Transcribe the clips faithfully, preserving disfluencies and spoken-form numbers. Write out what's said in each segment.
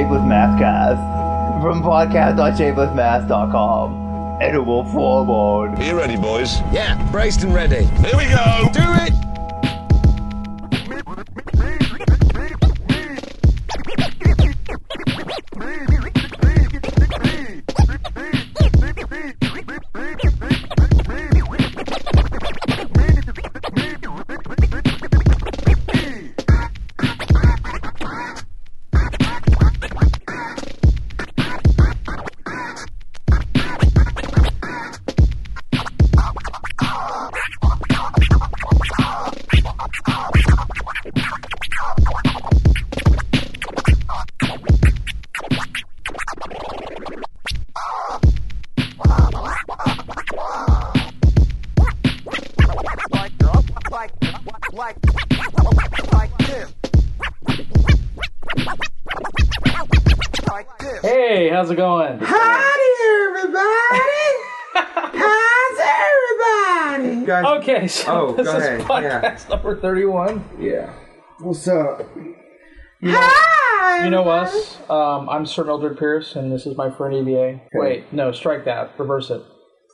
Shapeless Maskcast from podcast dot shapeless mask dot com. And it will forward. Are you ready, boys? Yeah, braced and ready. Here we go! Do it! Hey, how's it going? Howdy, everybody! How's everybody? Guys, okay, so oh, this go is ahead. podcast Yeah. number thirty-one. Yeah. What's up? You know, Hi! you know us. Um, I'm Sir Mildred Pierce, and this is my friend E V A. Okay. Wait, no, strike that. Reverse it.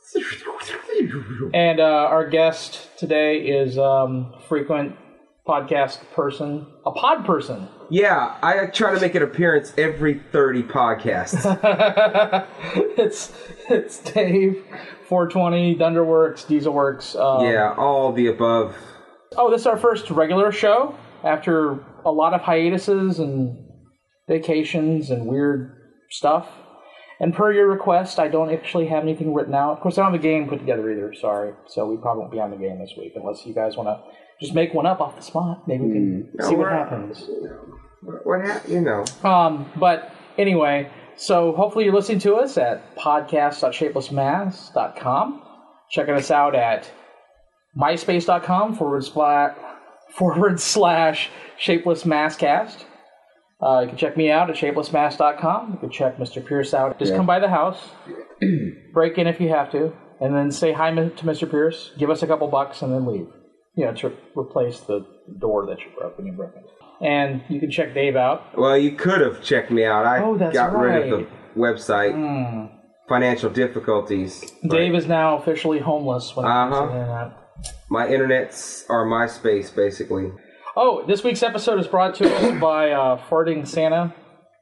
And uh, our guest today is um, frequent podcast person, a pod person. Yeah, I try to make an appearance every thirty podcasts. it's it's Dave, four twenty, Dunderworks, Dieselworks. Um, yeah, all the above. Oh, this is our first regular show after a lot of hiatuses and vacations and weird stuff. And per your request, I don't actually have anything written out. Of course, I don't have a game put together either, sorry. So we probably won't be on the game this week unless you guys want to just make one up off the spot. Maybe we can Mm. see No, what we're- happens. What happened? You know. Um, but anyway, so hopefully you're listening to us at podcast dot shapeless mask dot com. Checking us out at myspace.com forward slash forward slash shapeless maskcast. Uh, you can check me out at shapeless mask dot com. You can check Mister Pierce out. Just Yeah. come by the house, break in if you have to, and then say hi to Mister Pierce, give us a couple bucks, and then leave. You know, to replace the door that you broke when you broke in. And you can check Dave out. Well, you could have checked me out. I Oh, that's got rid of right. the website. Mm. Financial difficulties. Dave But is now officially homeless when it comes to Uh-huh. the internet. my internets are MySpace, basically. Oh, this week's episode is brought to us by uh, Farting Santa.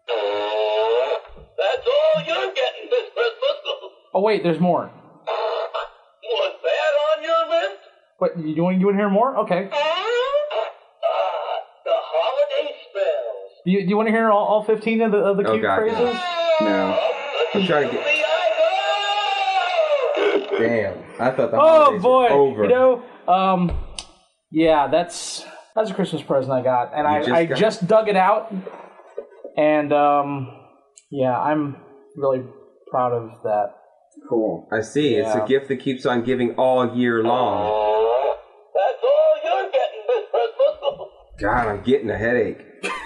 That's all you're getting this Christmas. Oh, wait, there's more. Was that on your list? What, you want, you want to hear more? Okay. Ah, the holiday spells. Do you, do you want to hear all, all fifteen of the, of the Oh, cute God. phrases? No. I'm trying to get... Damn. I thought the Oh, holidays boy. were over. You know, um, yeah, that's that's a Christmas present I got. And You I just I got- just dug it out. And, um, yeah, I'm really proud of that. Cool. I see. It's Yeah. a gift that keeps on giving all year long. That's all you're getting this Christmas. God, I'm getting a headache.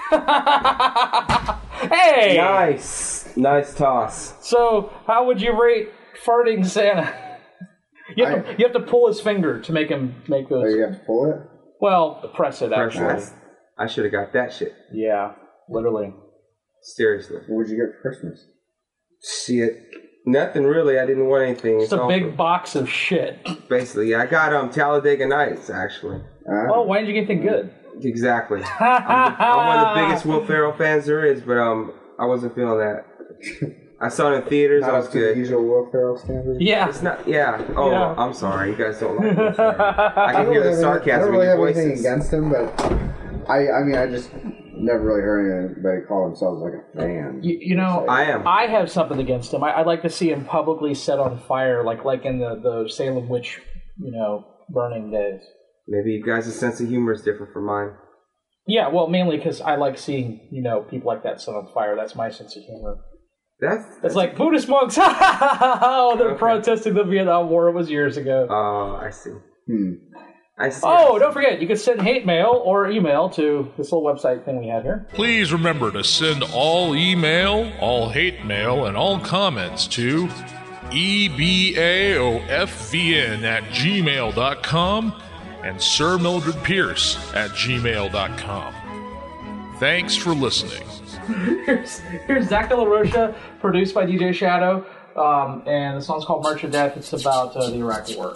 Hey! Nice. Nice toss. So, how would you rate Farting Santa? You have, to, you have to pull his finger to make him make those. Oh, you have to pull it? Well, press it, actually. Pressure. I should have got that shit. Yeah, literally. Seriously. What would you get for Christmas? Shit. Nothing really. I didn't want anything. It's a all big for- box of shit. Basically, I got um Talladega Nights, actually. Ah. Oh, why didn't you get anything good? Exactly. I'm, the, I'm one of the biggest Will Ferrell fans there is, but um, I wasn't feeling that. I saw it in theaters. Not I was up to the good. usual Will Ferrell standard? Yeah. It's not. Yeah. Oh, Yeah. I'm sorry. You guys don't like Will Ferrell. I I can don't hear really the have any- I sarcasm don't in really your have anything voices. against him, but I, I mean, I just never really heard anybody call themselves like a fan. You, you know, I am. I have something against him. I, I'd like to see him publicly set on fire, like like in the, the Salem witch, you know, burning days. Maybe you guys' sense of humor is different from mine. Yeah, well, mainly because I like seeing, you know, people like that set on fire. That's my sense of humor. That's. that's It's like Buddhist monks. Oh, they're Okay. protesting the Vietnam War. It was years ago. Oh, I see. Hmm. I see. Oh, don't forget, you can send hate mail or email to this little website thing we have here. Please remember to send all email, all hate mail, and all comments to E B A O F V N at gmail dot com and Sir Mildred Pierce at gmail dot com. Thanks for listening. Here's, here's Zach De La Rocha, produced by D J Shadow, um, and the song's called March of Death. It's about uh, the Iraq War.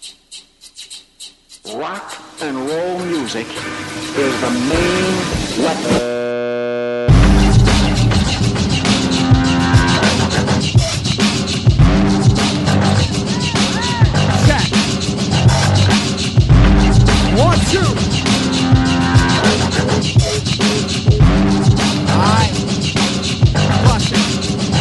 Rock and roll music is the main weapon. One, two. Alright. Bust it.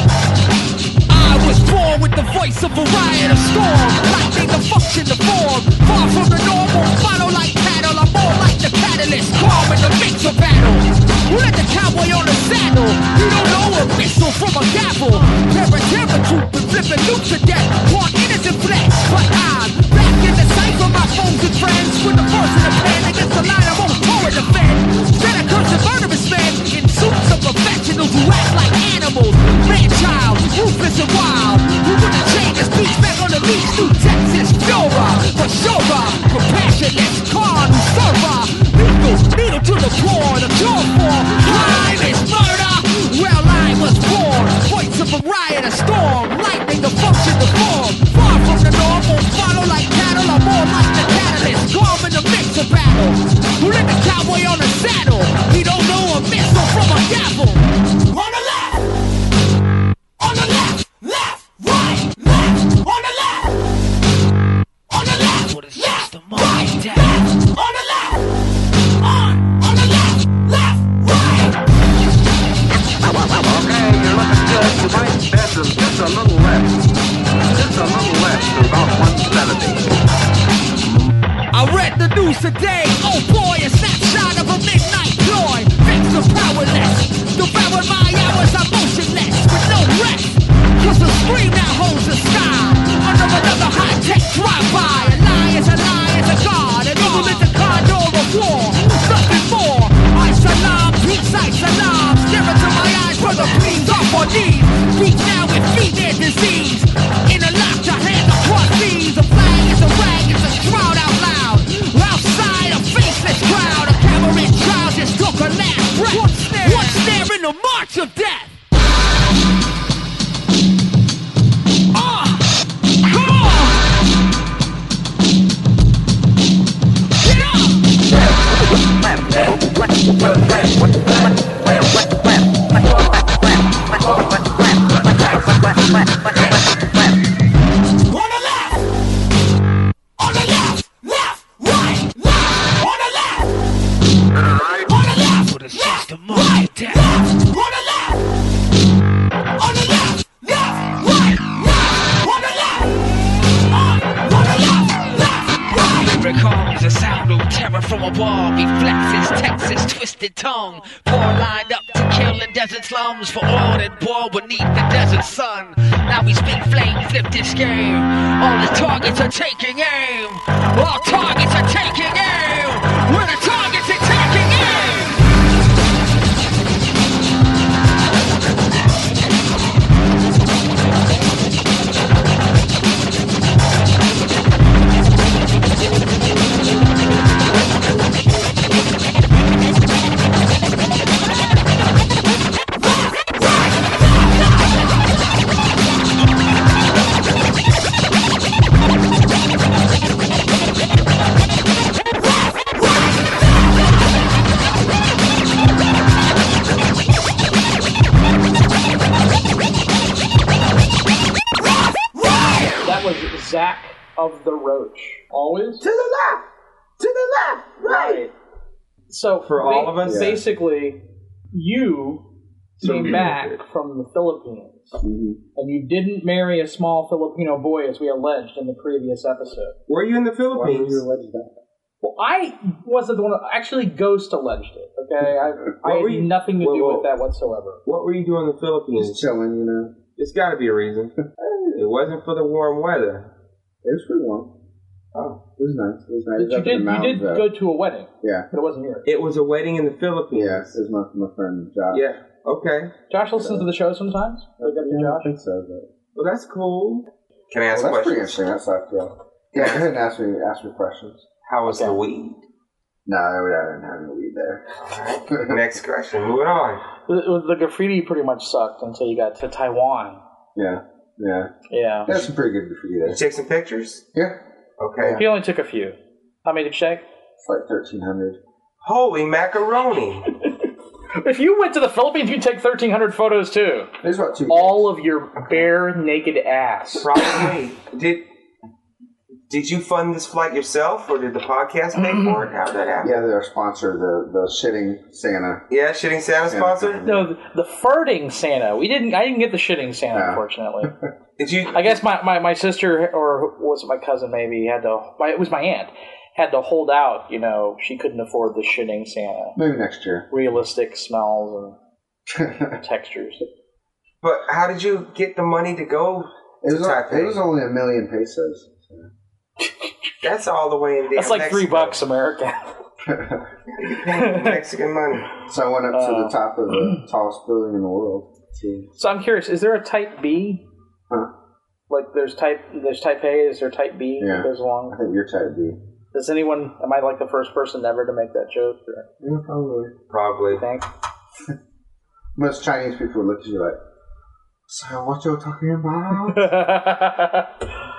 I was born with the voice of a riot, a storm. Lightning to function, the form. Far from the normal. Follow like cattle. I'm more like the catalyst. Calm in the mix of battle. Who let the cowboy on the saddle? You don't know a missile from a gavel. Terror, terror, troop, and flipping loops to death. Want innocent flesh. But I'm back in the cipher, my foes and friends. With the force in the pen against the line, I won't forward defend. Instead of cursing murderous men in suits of professionals who act like animals. Man-child, ruthless and wild. Who wouldn't change his speech back on the beach through Texas, Flora, for sure, compassionless, calm, server. Lethal, needle to the core, the cure for crime is murder. Well, I was born, voice of a riot, a storm, lightning to function, the form. Far from the normal, follow like cattle, I'm more like the catalyst. Calm in the mix of battle. Who let the cowboy on the saddle? He don't know a missile from a gavel. On the left, on the left, left, right, left, on the left, on the left, left, right, left, on the left, on, on the left, left, right. Okay, you're looking good. You might bend them just a little left, just a little left to about one seventy. I read the news today, oh boy, a snapshot of a midnight ploy. Thanks to powerless, devoured my hours, I'm motionless, with no rest. Cause the screen now holds the sky, under another high-tech drive-by. A lie is a lie is a god, an evil is a condor of war. Nothing more, I salam, peace, I salam. Stare into my eyes, brother, please, off on knees. Speak now and feed their disease. In a lock, your hands across these. A flag is a rag, it's a shroud out loud. Outside a faceless crowd, a camera in trial just took a last breath. One snare, one snare in the march of death. Ah, uh, come from above, he flexes Texas twisted tongue. Poor lined up to kill in desert slums for oil and boil beneath the desert sun. Now we speak flame, flip this game. All the targets are taking aim. All targets are taking aim. Where the targets are taking aim. Zach of the Roach. Always? To the left! To the left! Right! Right. So, for all of us, basically, you So came weird. back from the Philippines, Mm-hmm. and you didn't marry a small Filipino boy, as we alleged in the previous episode. Were you in the Why would Philippines? you allege that? Well, I wasn't the one. Who, actually, Ghost alleged it. Okay, I, I had were you- nothing to whoa, do whoa. with that whatsoever. What were you doing in the Philippines? Just chilling, you know. There's got to be a reason. It wasn't for the warm weather. It was pretty warm. Oh. It was nice. It was nice. But It was you up in did. the You mountains, did though. go to a wedding, Yeah. but it wasn't here. It was a wedding in the Philippines. Yeah. It was my, my friend Josh. Yeah. Okay. Josh listens to the show sometimes. Look up to Yeah, I Josh. think so, but... Well, that's cool. Can I ask Well, that's pretty questions? interesting. That sucked, yeah. Yeah, go ahead and ask me, ask me questions. How was Okay. the weed? No, I didn't have any weed there. Next question. Moving on. The, the graffiti pretty much sucked until you got to Taiwan. Yeah, yeah. Yeah. That's some pretty good graffiti You there. take some pictures? Yeah, Okay. He only took a few. How many did you check? it's like thirteen hundred. Holy macaroni. If you went to the Philippines, you'd take thirteen hundred photos too. There's about two. All of your bare, naked ass. Probably. Did Did you fund this flight yourself, or did the podcast pay for it? How did that happen? Yeah, they're our sponsor, the the shitting Santa. Yeah, Shitting Santa sponsor? No, the farting Santa. We didn't. I didn't get the shitting Santa, No. unfortunately. Did you? I guess my, my, my sister, or was it my cousin maybe, had to, my, it was my aunt, had to hold out, you know, she couldn't afford the shitting Santa. Maybe next year. Realistic smells and textures. But how did you get the money to go It was, to o- Taipei? it was only a million pesos. That's all the way in damn That's like Mexico. three bucks American. Mexican money. So I went up to Uh, the top of the tallest building in the world. See. So I'm curious, is there a type B? Huh. Like there's type, there's type A, is there type B Yeah. that goes I along? think you're type B. Does anyone, am I like the first person ever to make that joke? Or Yeah, probably. Probably. you think? Most Chinese people look at you like, so what you're talking about?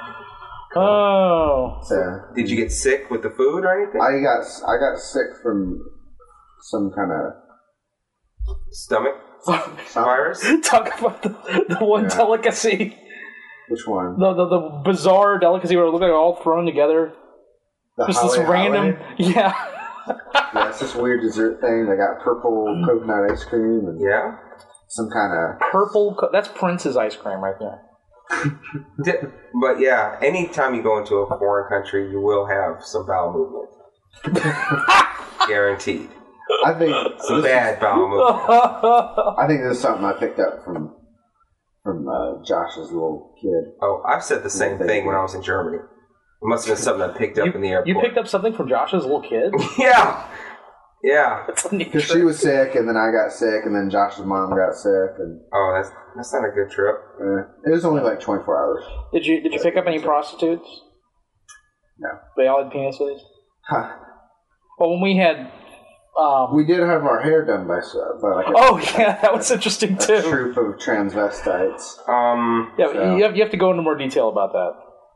Oh. So Did you get sick with the food or anything? I got I got sick from some kind of Stomach virus? Talk about the, the one Yeah. delicacy. which one? The, the the bizarre delicacy where it looked like all thrown together. The Just this Hale random, Hale? yeah. Yeah, it's this weird dessert thing. They got purple coconut ice cream and Yeah? some kind of Purple. Co- that's Prince's ice cream right there. Di- But yeah, anytime you go into a foreign country, you will have some bowel movement. Guaranteed. I think Some this, bad bowel movement. I think this is something I picked up from from uh, Josh's little kid. Oh, I've said the same thing when I was in Germany. It must have been something I picked up You, in the airport. you picked up something from Josh's little kid? Yeah. Yeah. That's a neat Because she trick. was sick, and then I got sick, and then Josh's mom got sick, and Oh, that's that's not a good trip. uh, it was only like twenty-four hours. Did you did you pick up any prostitutes? No. They all had penises? Huh. Well, when we had... Um, We did have our hair done by, s- by like a, oh, yeah, that was interesting, a too. troop of transvestites. Um, Yeah, So- you, have, you have to go into more detail about that.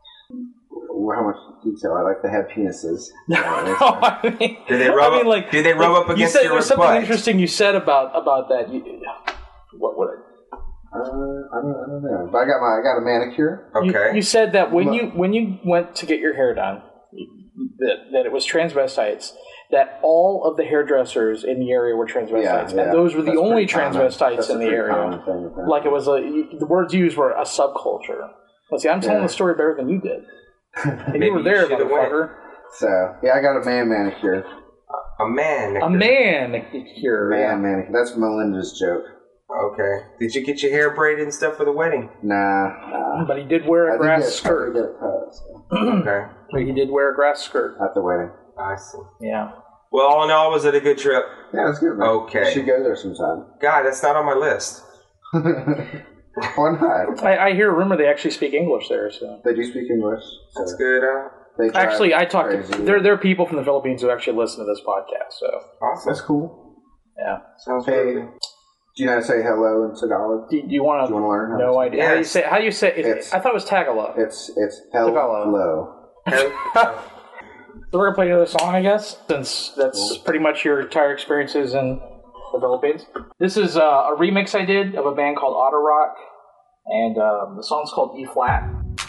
How much detail? I like they had penises. No, I mean, Did they rub I mean, up- like, did they rub like, up against you said, your there was something butt? interesting you said about about that. You, what? What? Uh, I don't, I don't know. But I got my I got a manicure. You, okay. you said that when Look. you when you went to get your hair done, that, that it was transvestites. That all of the hairdressers in the area were transvestites, Yeah, yeah. and those were the That's only pretty common. transvestites That's in a the pretty area. common thing, apparently. Like it was a you, the words used were a subculture. Well, see, I'm telling Yeah. the story better than you did, and Maybe you were you there, should've went. motherfucker. So yeah, I got a man manicure. A man. A man here. Man manicure. That's Melinda's joke. Okay. Did you get your hair braided and stuff for the wedding? Nah. nah. But he did wear I a grass did get, I skirt. did get it cut so, Okay. But he did wear a grass skirt. at the wedding. I see. Yeah. Well, all in all, was it a good trip? Yeah, it's good, man. Okay. You should go there sometime. God, that's not on my list. Why not? I, I hear a rumor they actually speak English there. So They do speak English. So That's good. Uh, they drive actually, I talked to crazy. there. There are people from the Philippines who actually listen to this podcast. So awesome. That's cool. yeah. Sounds Hey, good. do you know how to say hello in Tagalog? Do, do you want Do you to? wanna learn how No to- idea. How do you Yes. say? How do you say? It, It's- I thought it was Tagalog. It's it's Tagalog. hello. So we're gonna play another song, I guess, since that's pretty much your entire experiences in the Philippines. This is uh, a remix I did of a band called Auto Rock, and um, the song's called E Flat.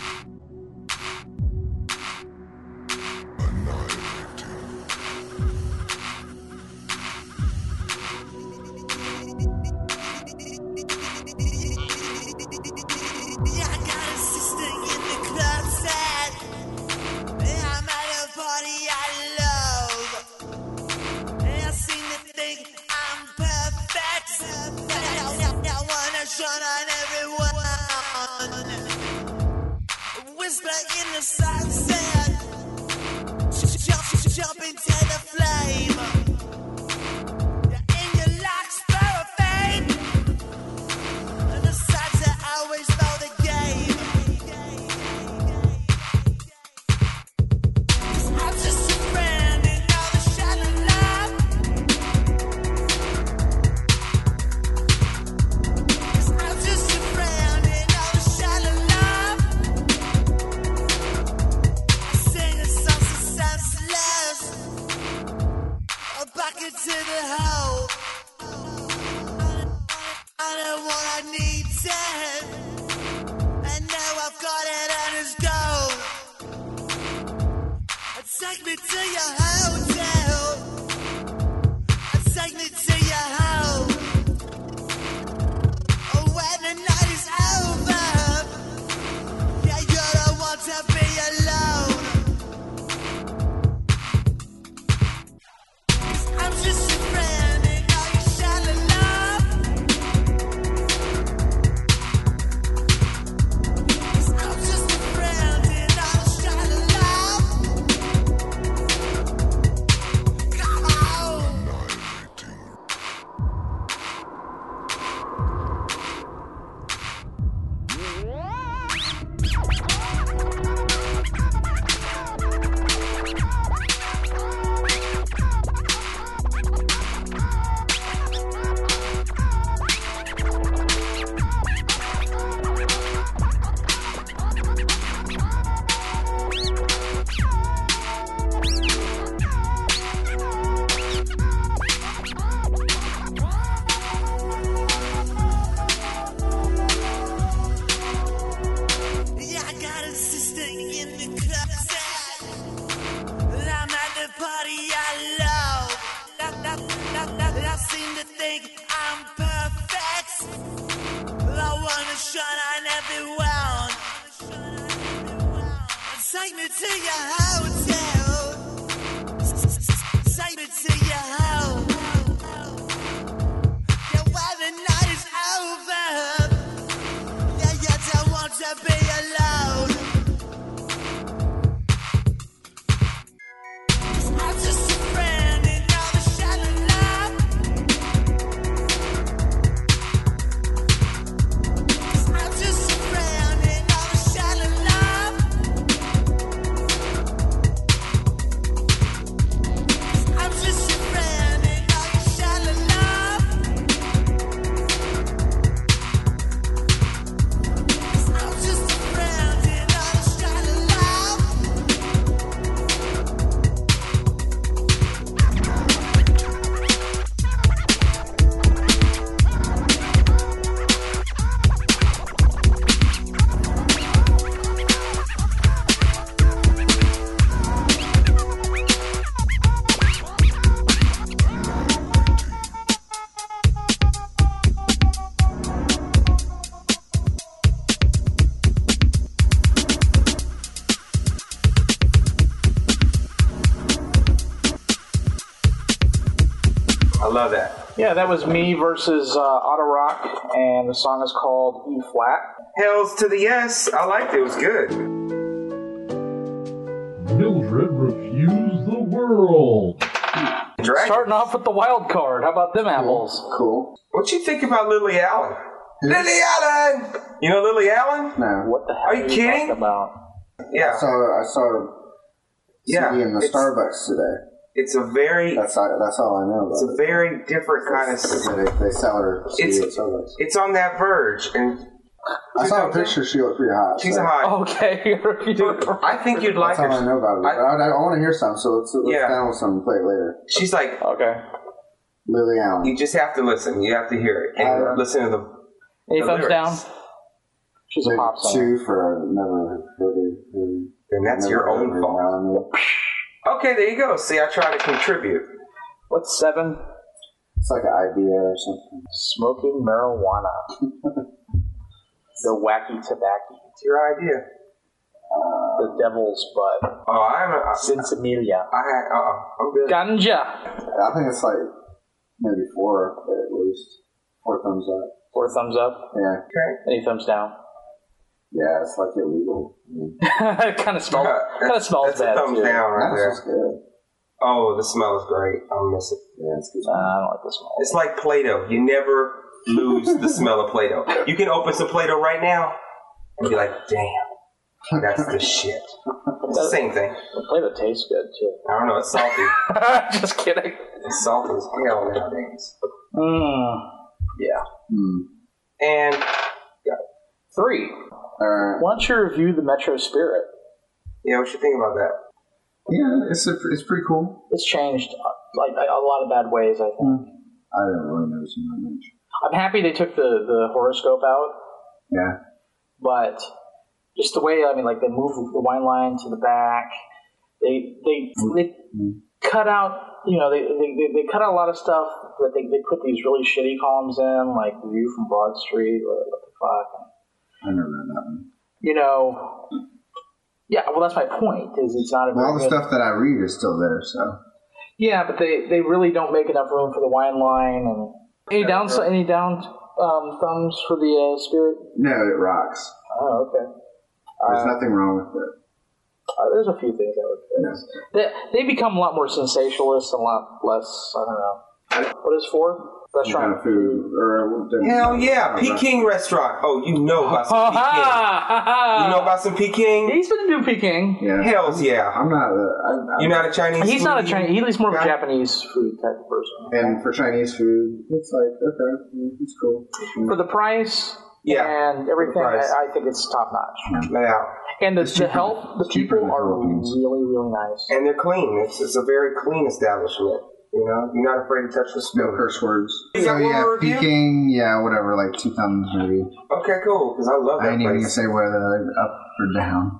Yeah, I got a sister in the club set. And I'm at a party I love. And I seem to think I'm perfect. I, I, I wanna shine on everyone. Whisper in the sunset. Jump, jump into the flame. In your locks for a fade. And the sides are always for the game. I'm just a friend in all the shallow love. me to your hotel. Take me to your home. Yeah, while the night is over. Yeah, you don't want to be alone. I'm just a friend in all the shallow love. I'm just a friend in all the shallow love. I'm just a friend in all the shallow love. I'm just a friend in all the shallow love. I love that. Yeah, that was me versus uh, Auto Rock, and the song is called E Flat. Hells to the yes. I liked it. It was good. Mildred refused the world. Dragon. Starting off with the wild card. How about them apples? Cool. What you think about Lily Allen? Lily Allen! You know Lily Allen? No. What the hell Are you kidding? talking about? Yeah. I saw, I saw a C D Yeah, in the it's- Starbucks today. It's a very, That's all, that's all I know it's a about very different kind of. it. They, they sell her C D It's at Starbucks. it's on that verge, and I saw a picture. She looked pretty hot. she's so a hot. Okay. Dude, I think you'd like That's all I her. know about it. I- I, I, want to hear some, so let's, let's Yeah. download some and play it later. She's like, Okay. Lily Allen. you just have to listen. You have to hear it and Uh, listen to the. Any the thumbs lyrics. down? She's a Maybe pop singer. two for never heard it. Then that's Never your heard own of fault. Lily Allen. Okay, there you go. See, I try to contribute. What's seven? It's like an idea or something. Smoking marijuana. The wacky tobacco. It's your idea. The devil's bud. Oh, I'm. I, Sinsemilla. I had. Uh, I'm good. Ganja. I think it's like maybe four at least. Four thumbs up. Four thumbs up. Yeah. Okay. Any thumbs down? Yeah, it's like illegal. It kind of smells. Kind of smells That's bad a thumbs too. down right That's there. just good. Oh, the smell is great. I'll miss it. Yeah, it's good. Uh, I don't like the smell. It's like Play-Doh. You never lose the smell of Play-Doh. You can open some Play-Doh right now and be like, damn, that's the shit. It's the same thing. The Play-Doh tastes good too. I don't know. It's salty. Just kidding. It's salty as hell nowadays. Mm. Yeah. Hmm. And Three. Alright. Why don't you review the Metro Spirit? yeah, what you think about that? Yeah, it's a, it's pretty cool. It's changed uh, like a a lot of bad ways, I think. I didn't really notice it that much. I'm happy they took the, the horoscope out, Yeah. but just the way, I mean, like they moved the wine line to the back. They they they cut out, you know, they, they they they cut out a lot of stuff, but they they put these really shitty columns in, like the View from Broad Street. What, what the fuck? I never read that one. You know, yeah. Well, that's my point. Is it's not a Well, very all the good- stuff that I read is still there, so. Yeah, but they, they really don't make enough room for the wine line. And any down any down um, thumbs for the uh, Spirit? No, it rocks. Oh, okay. There's Uh, nothing wrong with it. Uh, there's a few things I would fix. They, they become a lot more sensationalist and a lot less, I don't know. What is four? Some kind Restaurant of food. Or, Hell yeah, I don't know. Peking restaurant. Oh, you know about some Ha Peking. ha! ha. You know about some Peking? He's been to Peking. Yeah. Hells yeah. I'm not a. I, I'm, You're not a Chinese He's not a foodie? Chinese. He's more of a guy? Japanese food type of person. And for Chinese food, it's like, okay, mm, it's cool. For the price Yeah, and everything, for the price. I, I think it's top notch. Yeah. And the, It's the cheaper- help, the it's cheaper people in the are Philippines. really, really nice. And they're clean. It's, it's a very clean establishment. You know, you're not afraid to touch the No spoon. curse words. You So got one yeah, more review? Peking, yeah, whatever, like two thumbs maybe. Okay, cool. Because I love I that ain't even gonna place. say whether they're up or down.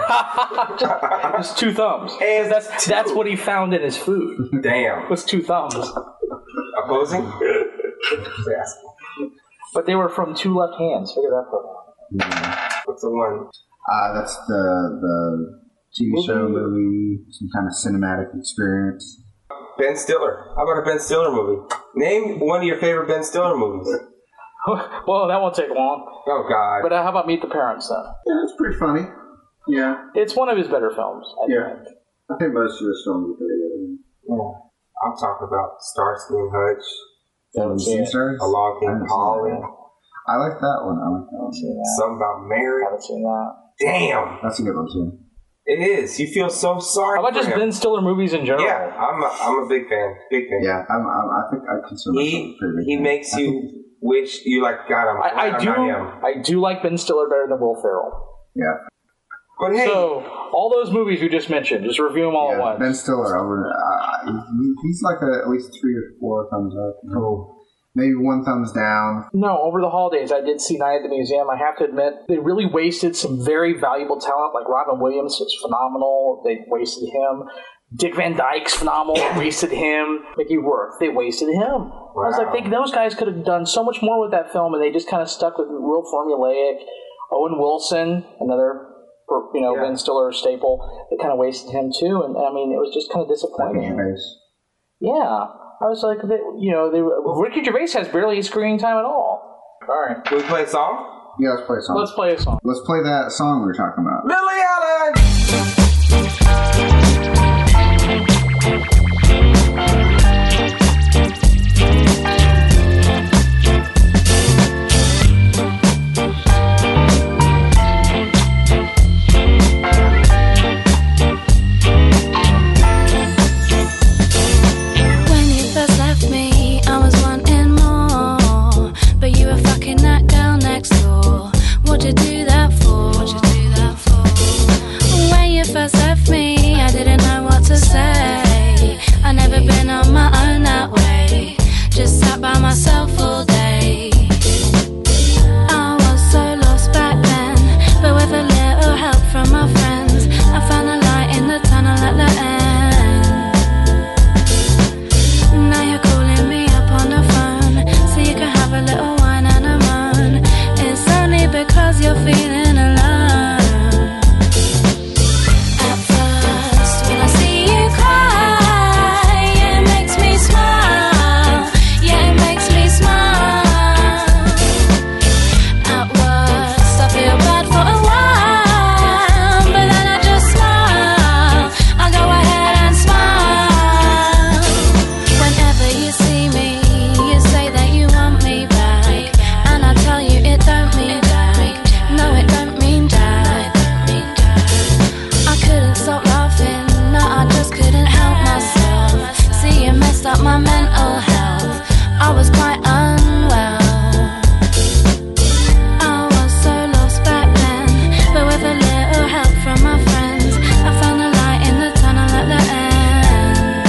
Just two thumbs. And That's two. that's what he found in his food. Damn. Was two thumbs. Opposing? Just asking. But they were from two left hands. Figure that part out. Yeah. What's the one? Uh, that's the the T V show, movie, some kind of cinematic experience. Ben Stiller. How about a Ben Stiller movie? Name one of your favorite Ben Stiller movies. Well, that won't take long. Oh, God. But uh, how about Meet the Parents, then? Yeah, it's pretty funny. Yeah. It's one of his better films, I Yeah. think. I think most of his films are pretty good. Yeah. I'm talking about Starsky and Hutch, Seven Sisters? Along I Came haven't seen Polly, that. I like that one. I like that one. Something About Mary. I haven't seen that. Damn. That's a good one, too. It is. You feel so sorry How about for just him. Ben Stiller movies in general? Yeah, I'm a, I'm a big fan. Big fan. Yeah, I'm, I'm, I think I consider myself He, a pretty big he fan. makes I you think- wish you like, God, I'm glad I, I I'm do. not him. I do like Ben Stiller better than Will Ferrell. Yeah. But hey, So all those movies you just mentioned, just review them all yeah, at once. Ben Stiller, over, uh, he, he's like a, at least three or four thumbs up. Cool. Maybe one thumbs down. No, over the holidays, I did see Night at the Museum. I have to admit, they really wasted some very valuable talent. Like Robin Williams is phenomenal. They wasted him. Dick Van Dyke's phenomenal. Wasted him. Mickey Rourke, they wasted him. I was like, they, those guys could have done so much more with that film, and they just kind of stuck with real formulaic. Owen Wilson, another, you know, Yeah. Ben Stiller staple. They kind of wasted him too, and I mean, it was just kind of disappointing. Yeah. I was like, they, you know, they, Ricky Gervais has barely screen time at all. All right. Can we play a song? Yeah, let's play a song. Let's play a song. Let's play that song we were talking about. Lily Allen! When you first left me, I was wanting more, but you were fucking that girl next door. What'd you do that for? What'd you do that for? When you first left me, I didn't know what to say. I never been on my own that way, just sat by myself all day. I was so lost back then, but with a little help from my friends, I found a light in the tunnel at the end. Now you're calling me up on the phone, so you can have a little wine and a moan. It's only because you're feeling alone. At first, when I see you cry, yeah, it makes me smile. Yeah, it makes me smile. At worst, I feel bad for a while, but then I just smile. I go ahead and smile. Whenever you see me, you say that you want me back, and I tell you it don't mean that. No, it don't mean that. I couldn't stop laughing, no, I just couldn't help myself. See, you messed up my mental health. I was quite unwell. I was so lost back then, but with a little help from my friends, I found a light in the tunnel at the end.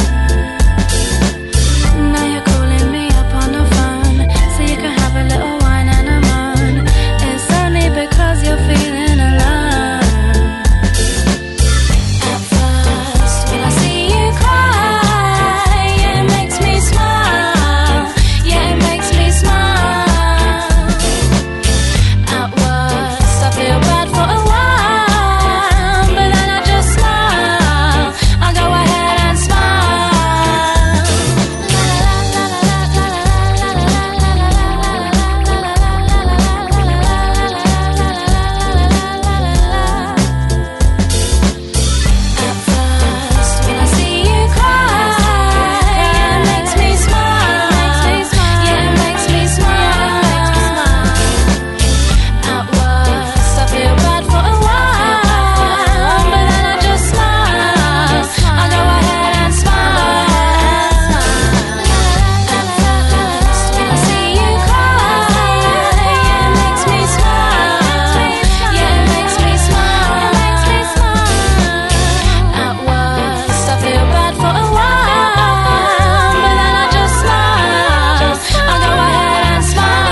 Now you're calling me up on the phone, so you can have a little wine and a moan. It's only because you're feeling alone. At first, when I see you cry, yeah, it makes me smile. Yeah, it makes me smile. At worst, I feel bad for a while, but then I just smile. I go ahead and smile. At first, when I see you cry, yeah, it makes me smile. Yeah, it makes me smile. At worst, I feel bad for a while, but then I just smile. I go ahead and smile. At first, when I see you cry, yeah, it makes me smile. Yeah, it makes me smile. At worst, I feel bad for a while, but then I just smile. I go ahead and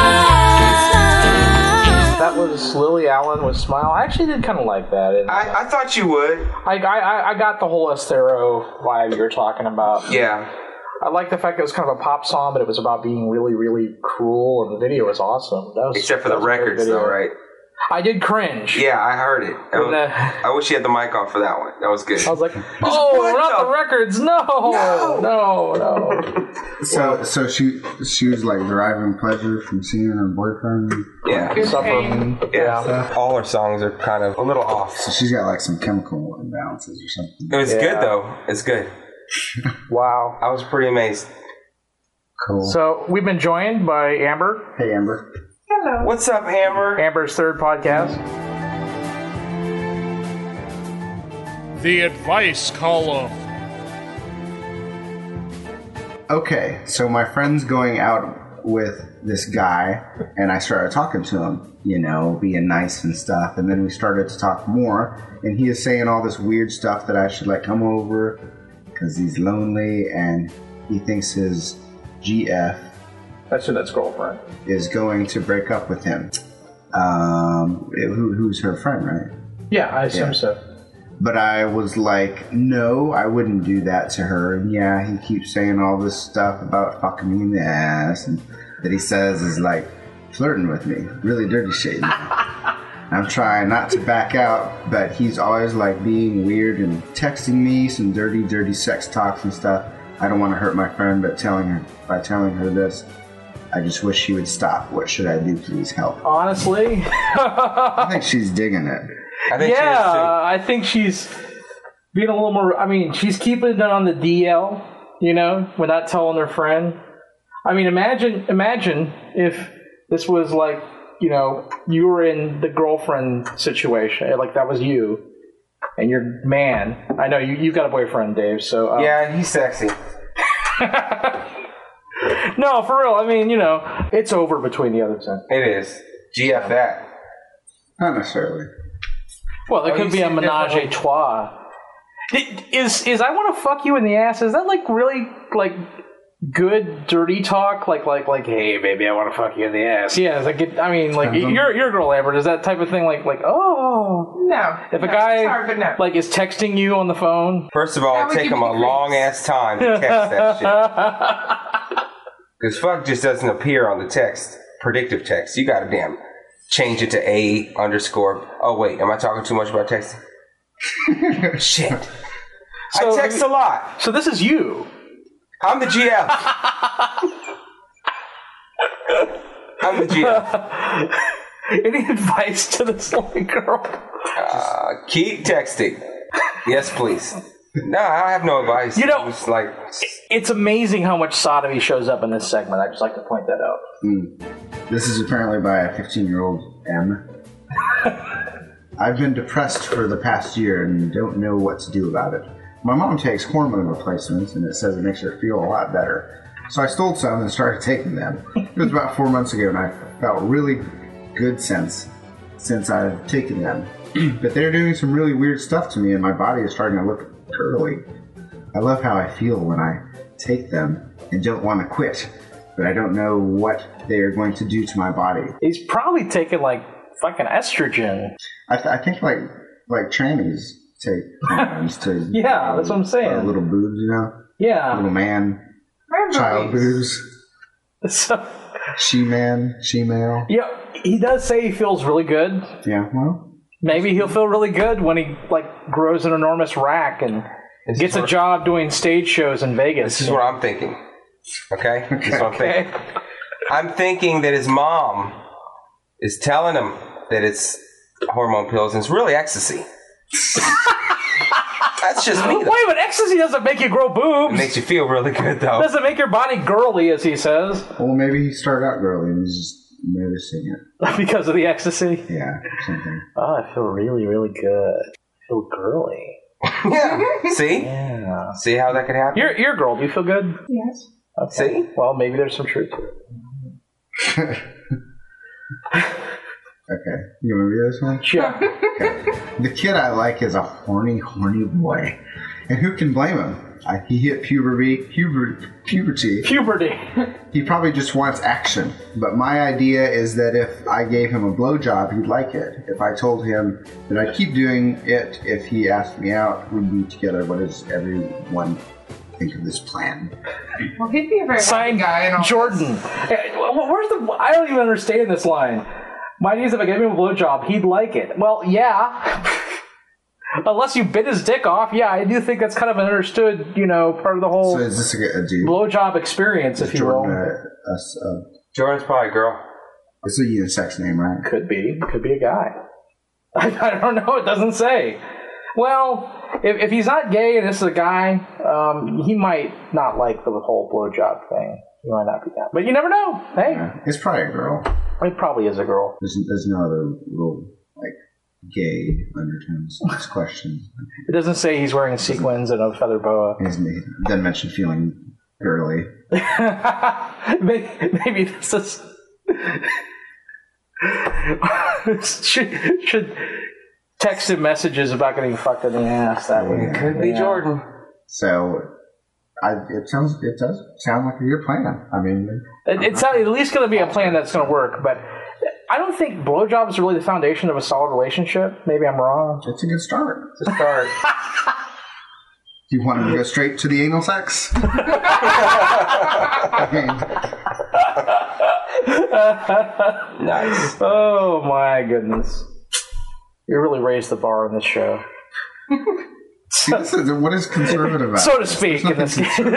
smile. That was Lily Allen with Smile. I actually did kind of like that. And I, I thought you would. I, I, I got the whole Estero vibe you were talking about. Yeah. I like the fact that it was kind of a pop song, but it was about being really, really cruel, and the video was awesome. That was, Except for that the was a great records, video. though, right? I did cringe. Yeah, I heard it. I, When was- the- I wish you had the mic on for that one. That was good. I was like, oh, What not the- the records. No, no, no. So, so she she was like deriving pleasure from seeing her boyfriend. yeah. Suffering. yeah. Yeah. All her songs are kind of a little off. So she's got like some chemical imbalances or something. It was Yeah. good, though. It's good. Wow. I was pretty amazed. Cool. So we've been joined by Amber, Hey, Amber. What's up, Amber? Amber's third podcast. The advice column. Okay, so my friend's going out with this guy, and I started talking to him, you know, being nice and stuff, and then we started to talk more, and he is saying all this weird stuff that I should, like, come over because he's lonely, and he thinks his G F That's Jeanette's girlfriend. is going to break up with him. Um, who, who's her friend, right? Yeah, I assume Yeah. so. But I was like, no, I wouldn't do that to her. And yeah, he keeps saying all this stuff about fucking me in the ass, and that he says is like flirting with me, really dirty shit. I'm trying not to back out, but he's always like being weird and texting me some dirty, dirty sex talks and stuff. I don't want to hurt my friend, but telling her by telling her this, I just wish she would stop. What should I do? Please help. Honestly, I think she's digging it. I think yeah, she is, too. I think she's being a little more. I mean, she's keeping it on the D L, you know, without telling her friend. I mean, imagine, imagine if this was like, you know, you were in the girlfriend situation, like that was you, and your man. I know you, you've got a boyfriend, Dave. So um, Yeah, he's sexy. no, for real. I mean, you know, it's over between the other two. It is. G F that. Not necessarily. Well, there Oh, could you be a seem menage a differently. trois. I- Is is I want to fuck you in the ass? Is that like really like good dirty talk? Like like like hey baby, I want to fuck you in the ass. Yeah, it's like it, I mean like Depends on- you're you're a girl, Amber. Is that type of thing like like oh No. if a no, guy Sorry, but no. like is texting you on the phone? First of all, That it would take give him me a the long ass time to text that shit. Because fuck just doesn't appear on the text, predictive text. You gotta damn change it to A underscore. Oh wait, am I talking too much about texting? Shit. So, I text a lot. So this is you. I'm the G F. I'm the G F. Any advice to this little girl? Uh, keep texting. Yes, please. No, I have no advice. You know- it's like It's amazing how much sodomy shows up in this segment. I just like to point that out. Mm. This is apparently by a fifteen-year-old M. I've been depressed for the past year and don't know what to do about it. My mom takes hormone replacements, and it says it makes her feel a lot better. So I stole some and started taking them. It was about four months ago, and I felt really good since since I've taken them. But they're doing some really weird stuff to me, and my body is starting to look curly. I love how I feel when I take them and don't want to quit, but I don't know what they are going to do to my body. He's probably taking like fucking estrogen. I, th- I think like like trannies take hormones to Yeah, that's what I'm saying. uh, little boobs, you know, Yeah. little man, child boobs, So, she man, she male. yeah, he does say he feels really good. Yeah, well, Maybe he'll feel really good when he like grows an enormous rack and This gets is a what- job doing stage shows in Vegas. This is what I'm thinking. Okay? This is what I'm Okay. thinking. I'm thinking that his mom is telling him that it's hormone pills and it's really ecstasy. That's just me, though. Wait, but ecstasy doesn't make you grow It boobs. makes you feel really good, though. Doesn't make your body girly, as he says, well, maybe he started out girly and he's just noticing it. because of the ecstasy. Yeah, something. Oh, I feel really, really good. I feel girly. Yeah. See? Yeah. See how that could happen? You're, you're a girl. Do you feel good? Yes. Okay. See? Well, maybe there's some truth to it. Okay, you want to read this one? Yeah. The kid I like is a horny, horny boy, and who can blame him? I, he hit puberty, puber, puberty. Puberty. He probably just wants action. But my idea is that if I gave him a blowjob, he'd like it. If I told him that I'd keep doing it if he asked me out, we'd be together. What does everyone think of this plan? Well, he'd be a very happy Signed guy and all. Jordan. Eh, wh- Where's the? I don't even understand this line. My news, if I gave him a blowjob, he'd like it. Well, yeah. Unless you bit his dick off, yeah, I do think that's kind of an understood, you know, part of the whole So is this a, a dude? blowjob experience, if you will. Jordan, uh, a, a, Jordan's probably a girl. it's a unisex name, right? Could be. Could be a guy. I, I don't know. It doesn't say. Well, if, if he's not gay and this is a guy, um, he might not like the whole blowjob thing. He might not be that. But you never know. Hey, Yeah. It's probably a girl. it probably is a girl. There's, there's no other real, like, gay undertones in this question. It doesn't say he's wearing sequins and a feather boa. He doesn't mention feeling girly. maybe, maybe this is... should, should text him messages about getting fucked in the ass. That way. It could be Yeah. Jordan. So, I, it sounds it does sound like a good plan. I mean, It, it's at least going to be a plan that's going to work, but I don't think blowjobs are really the foundation of a solid relationship. Maybe I'm wrong. it's a good start. It's a start. Do you want him to go straight to the anal sex? I mean, Nice. Oh my goodness. You really raised the bar on this show. see, this is, what is conservative about? So to speak. In this I look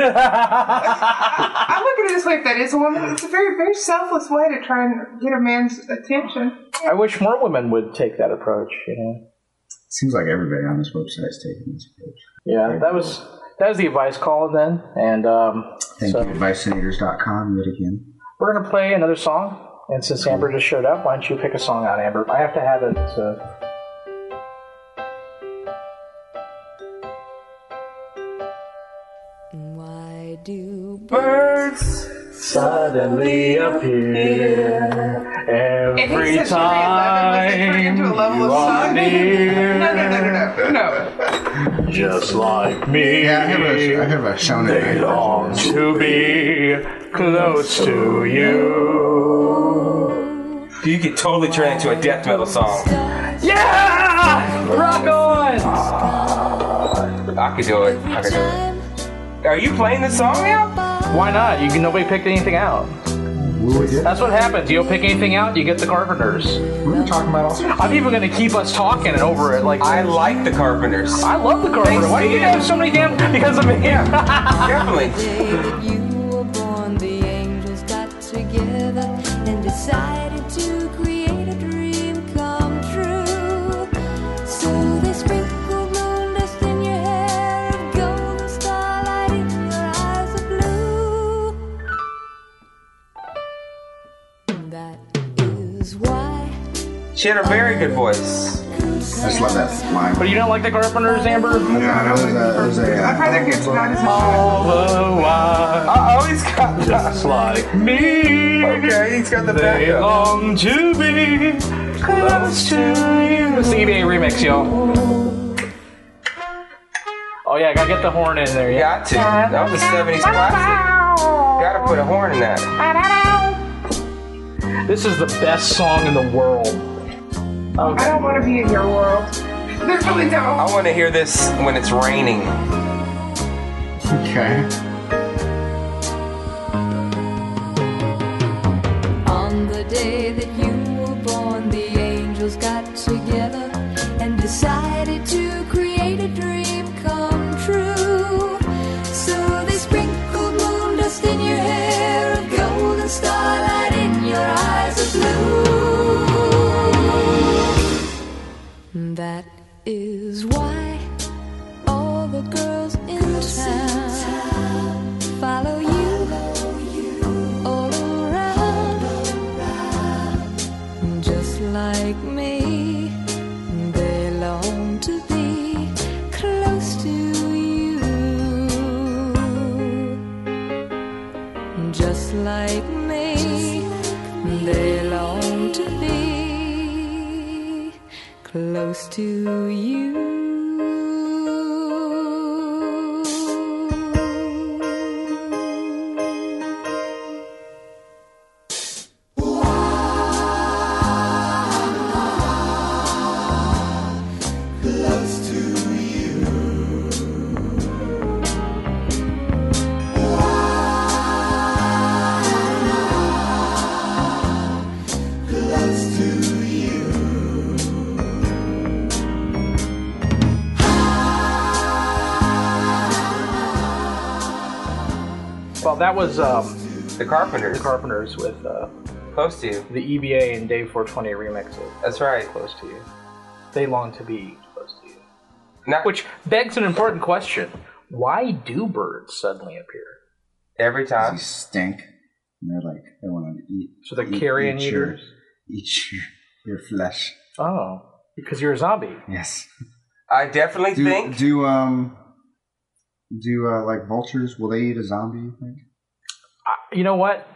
at it this way: if that is a woman, it's a very, very selfless way to try and get a man's attention. I wish more women would take that approach, you know. Seems like everybody on this website is taking this approach. Yeah, that was that was the advice call then, and um, Thank so you, advicenators dot com, yet again. we're gonna play another song. And since Amber just showed up, why don't you pick a song out, Amber? I have to have it. So. Why do Birds suddenly appear And every he says to re-eleven, but they turn into a level you of are song. near. No, no, no, no, no, no. Just like me, Yeah, I have a, I have a shonen. they long to be close to you. You could totally turn into a death metal song. Yeah! Rock on! I could do it. I could do it. Are you playing this song now? Why not? You can, nobody picked anything out. That's what happens. You don't pick anything out, you get the Carpenters. We were talking about all sorts of I'm even going to keep us talking over it. Like I like the Carpenters. I love the Carpenters. Thanks Why to do you you. have so many damn? Because of me. Definitely. day that you were born, the angels got together and decided to create a dream come true. So they sprinkled moon dust in your hair and golden starlight in your eyes of blue. That is why She had a very good voice. I just love that line. But you don't like the Carpenters, Amber? Yeah, that was a, that was a uh, I'd rather get tonight as a All the while, Oh, he's got just like me, Okay, he's got the they backup. long to be close to you. It's the E B A remix, y'all. Oh yeah, gotta get the horn in there. Yeah. Got to. That was a seventies classic. Gotta put a horn in that. This is the best song in the world. I don't want to be in your world. They really I don't. want to hear this when it's raining. okay. on the day that you were born, the angels got together and decided to create a dream come true. So they sprinkled moon dust in your hair, a golden starlight in your eyes of blue. That is why all the girls in town follow you all around. Just like me, they long to be close to you. Just like me, they long to be close to you. Close to you. Well, that was um, The Carpenters. the Carpenters with uh, Close to you. the E B A and Dave four twenty remix of That's right. Close to You. They long to be close to you. Not Which begs an important question. Why do birds suddenly appear? every You time. stink. And they're like, they want to eat. So they're eat- carrion eat your- eaters? Eat your, your flesh. Oh, because you're a zombie. Yes. I definitely Do, think. do, um, do, uh, like vultures, will they eat a zombie, you think? You know what?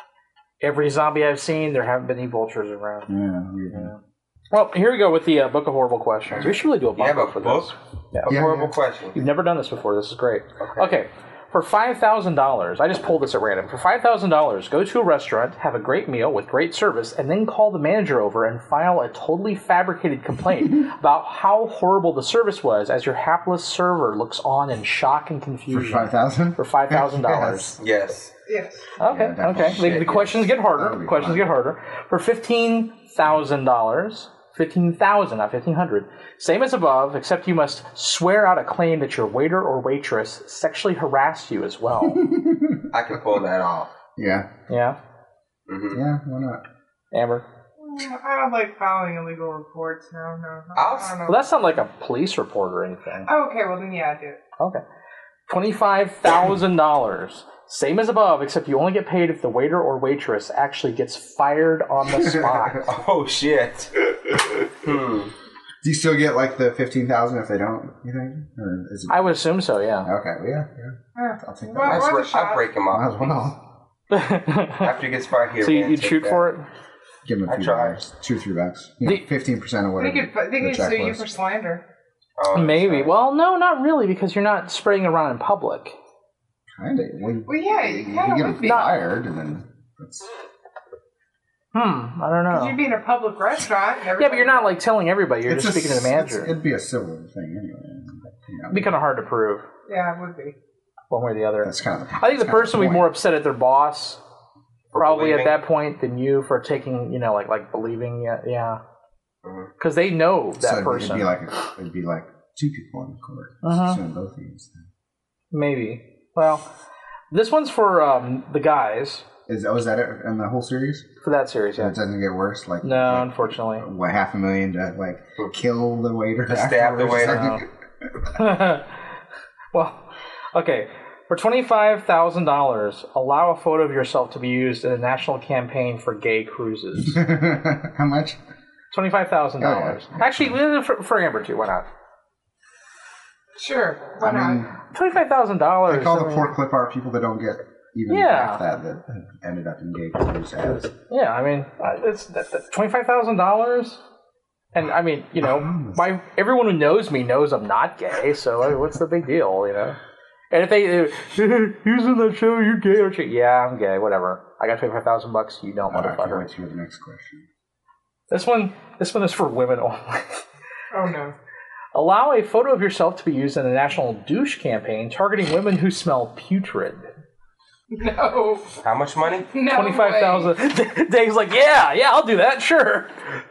Every zombie I've seen, there haven't been any vultures around. Yeah. yeah. Well, here we go with the uh, Book of Horrible Questions. We should really do a You have bumper a for book this. Yeah. of Yeah, horrible yeah. questions. You've never done this before. This is great. Okay. Okay. For five thousand dollars, I just pulled this at random. For five thousand dollars, go to a restaurant, have a great meal with great service, and then call the manager over and file a totally fabricated complaint about how horrible the service was as your hapless server looks on in shock and For confusion. five thousand? For five thousand dollars. Yes. Yes. Okay, Yeah, definitely. okay. The, the Shit, questions get That harder. would be Questions fun. get harder. For fifteen thousand dollars, fifteen thousand, not fifteen hundred. Same as above, except you must swear out a claim that your waiter or waitress sexually harassed you as well. I can pull that off. Yeah. Yeah, hmm Yeah, why not? Amber. I don't like filing illegal reports. No, no. no. I'll- I don't know. Well, that's not like a police report or anything. Oh, okay, well then yeah, I do it. Okay. Twenty-five thousand dollars. Same as above, except you only get paid if the waiter or waitress actually gets fired on the spot. Oh shit. hmm. Do you still get like the fifteen thousand if they don't? You think, or is it? I would assume so. Yeah. Okay, well, yeah, yeah. Yeah. I'll take that. Well, I'll, worth a break, I'll shot. break him Might off. as well. After he gets fired here. so you, man, you'd take shoot that. for it? Give them a I few tried. dollars, two, three bucks. The- Fifteen percent of They whatever. could, they the could check sue you was. for slander. Oh, that's Maybe. right. Well, no, not really, because you're not spreading around in public. Kinda. Well, Well, yeah, you you kinda can get would them be. fired, and then that's Hmm. I don't know. You'd be in a public restaurant. And Yeah, but you're not like telling everybody. You're it's just a speaking to the s- manager. it's- It'd be a civil thing anyway. You know, It'd be kind of hard to prove Yeah, it would be. one way or the other. that's kind of. I think the person would be more upset at their boss, probably at believing? that point, than you for taking, you know, like like believing. Yeah, yeah, Mhm. because they know that so it'd, person. It'd be like a, it'd be like two people in court Uh-huh. suing both of you. Maybe. Well, this one's for um, the guys Is oh, is that it in the whole series? for that series. So Yeah. it doesn't get worse. Like No, like, unfortunately. what half a million to like kill the waiter? To stab the afterwards? waiter. Well, okay. For twenty-five thousand dollars, allow a photo of yourself to be used in a national campaign for gay cruises. How much? Twenty-five thousand dollars. Oh, yeah. Actually, for, for Amber too. Why not? Sure. Why I mean, not? Twenty-five thousand dollars. like all the poor clip art people that don't get even Yeah. half that that ended up in gay cruise ads. Yeah, I mean, uh, it's that, that twenty-five thousand dollars, and I mean, you know, my everyone who knows me knows I'm not gay, so I mean, what's the big deal, you know? And if they, uh, who's in that show? You're gay, aren't you? Yeah, I'm gay. Whatever. I got twenty-five thousand bucks. You don't, Oh, I can't motherfucker. wait to hear the next question. This one, this one is for women only. Oh no. Allow a photo of yourself to be used in a national douche campaign targeting women who smell putrid. No. How much money? No. Twenty-five way. thousand. Dave's like, yeah, yeah, I'll do that, sure.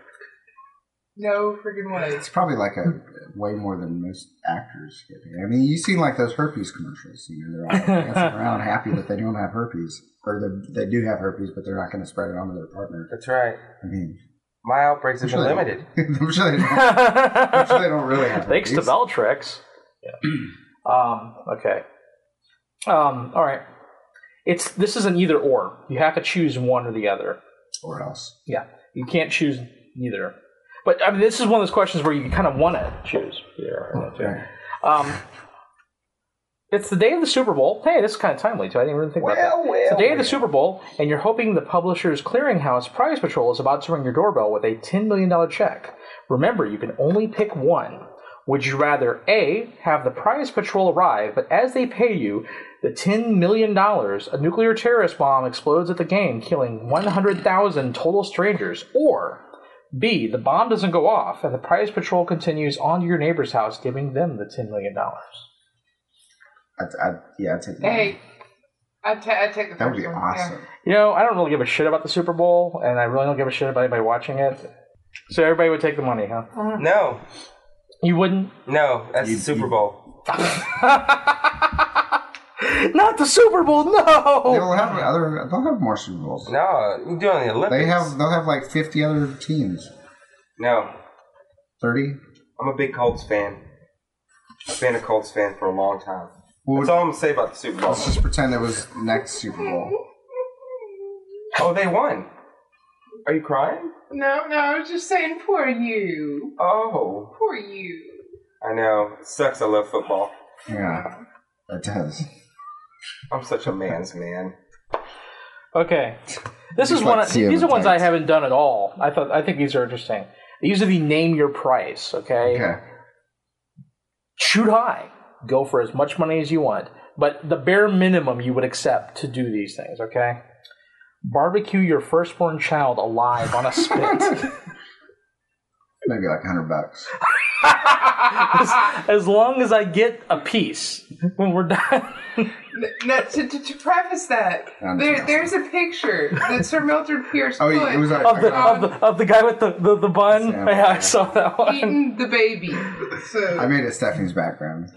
No freaking way. It's probably like a way more than most actors get paid. I mean, you've seen like those herpes commercials. You know, they're all dancing around happy that they don't have herpes, or they, they do have herpes, but they're not going to spread it onto their partner. That's right. I mean, My outbreaks have I'm been sure they limited. don't- I'm sure they don't. I'm sure they don't really have Thanks to herpes. Beltrix. Yeah. Um, okay. Um, all right. It's this is an either or. You have to choose one or the other. Or else. Yeah. You can't choose neither. But I mean, this is one of those questions where you kind of want to choose. Yeah. Right. Um, it's the day of the Super Bowl. Hey, this is kind of timely too. I didn't really think about that. Well, well, It's the day of the well. Super Bowl, and you're hoping the Publishers Clearinghouse Prize Patrol is about to ring your doorbell with a ten million dollars check. Remember, you can only pick one. Would you rather A, have the Prize Patrol arrive, but as they pay you the ten million dollars, a nuclear terrorist bomb explodes at the game, killing one hundred thousand total strangers, or B, the bomb doesn't go off, and the Prize Patrol continues on to your neighbor's house, giving them the ten million dollars? I'd, I'd, yeah, I'd take that. Hey, I ta- I take the That would first be one. awesome. You know, I don't really give a shit about the Super Bowl, and I really don't give a shit about anybody watching it. So everybody would take the money, huh? No, You wouldn't? no, that's You- the Super you- Bowl. Not the Super Bowl, no! They'll have other. They'll have more Super Bowls. No, you're doing the Olympics. They have. They'll have like fifty other teams. No. Thirty. I'm a big Colts fan. I've been a Colts fan for a long time. Well, That's all I'm gonna say about the Super Bowl. Let's just pretend it was next Super Bowl. Oh, they won. Are you crying? No, no, I was just saying, poor you. Oh. Poor you. I know. It sucks. I love football. Yeah, it does. I'm such a man's man. Okay, this is Just one. like Of, see these them are ones I tights. haven't done at all. I thought. I think these are interesting. These are the name your price. Okay. Okay. Shoot high. Go for as much money as you want, but the bare minimum you would accept to do these things. Okay. Barbecue your firstborn child alive on a spit. Maybe like a hundred bucks. as, as long as I get a piece when we're done. Now, to, to, to preface that, there, there's a picture that Sir Mildred Pierce Oh, put yeah, it was like- Of the, of, the, of the guy with the, the, the bun? Yeah. Yeah, I saw that one. eating the baby. So I made it Stephanie's background.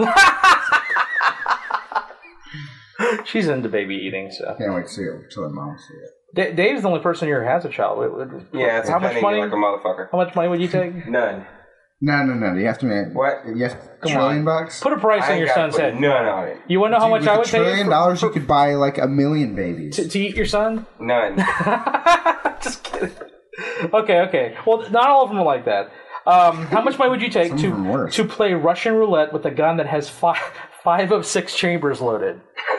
She's into baby eating, so. Can't wait to see it until her mom see it. D- Dave's the only person here who has a child. Wait, wait, Yeah, it's how much offending money? you like a motherfucker. How much money would you take? None. No, no, no. You have to make What? Yes, Come trillion on. bucks. Put a price I on ain't your gotta son's put head. none on it. You want to know how Dude, much with I a would take trillion for- dollars, for- you could buy like a million babies. to, to eat your son? None. Just kidding. Okay, okay. Well, not all of them are like that. Um, how much money would you take Some of them to worse. to play Russian roulette with a gun that has five five of six chambers loaded?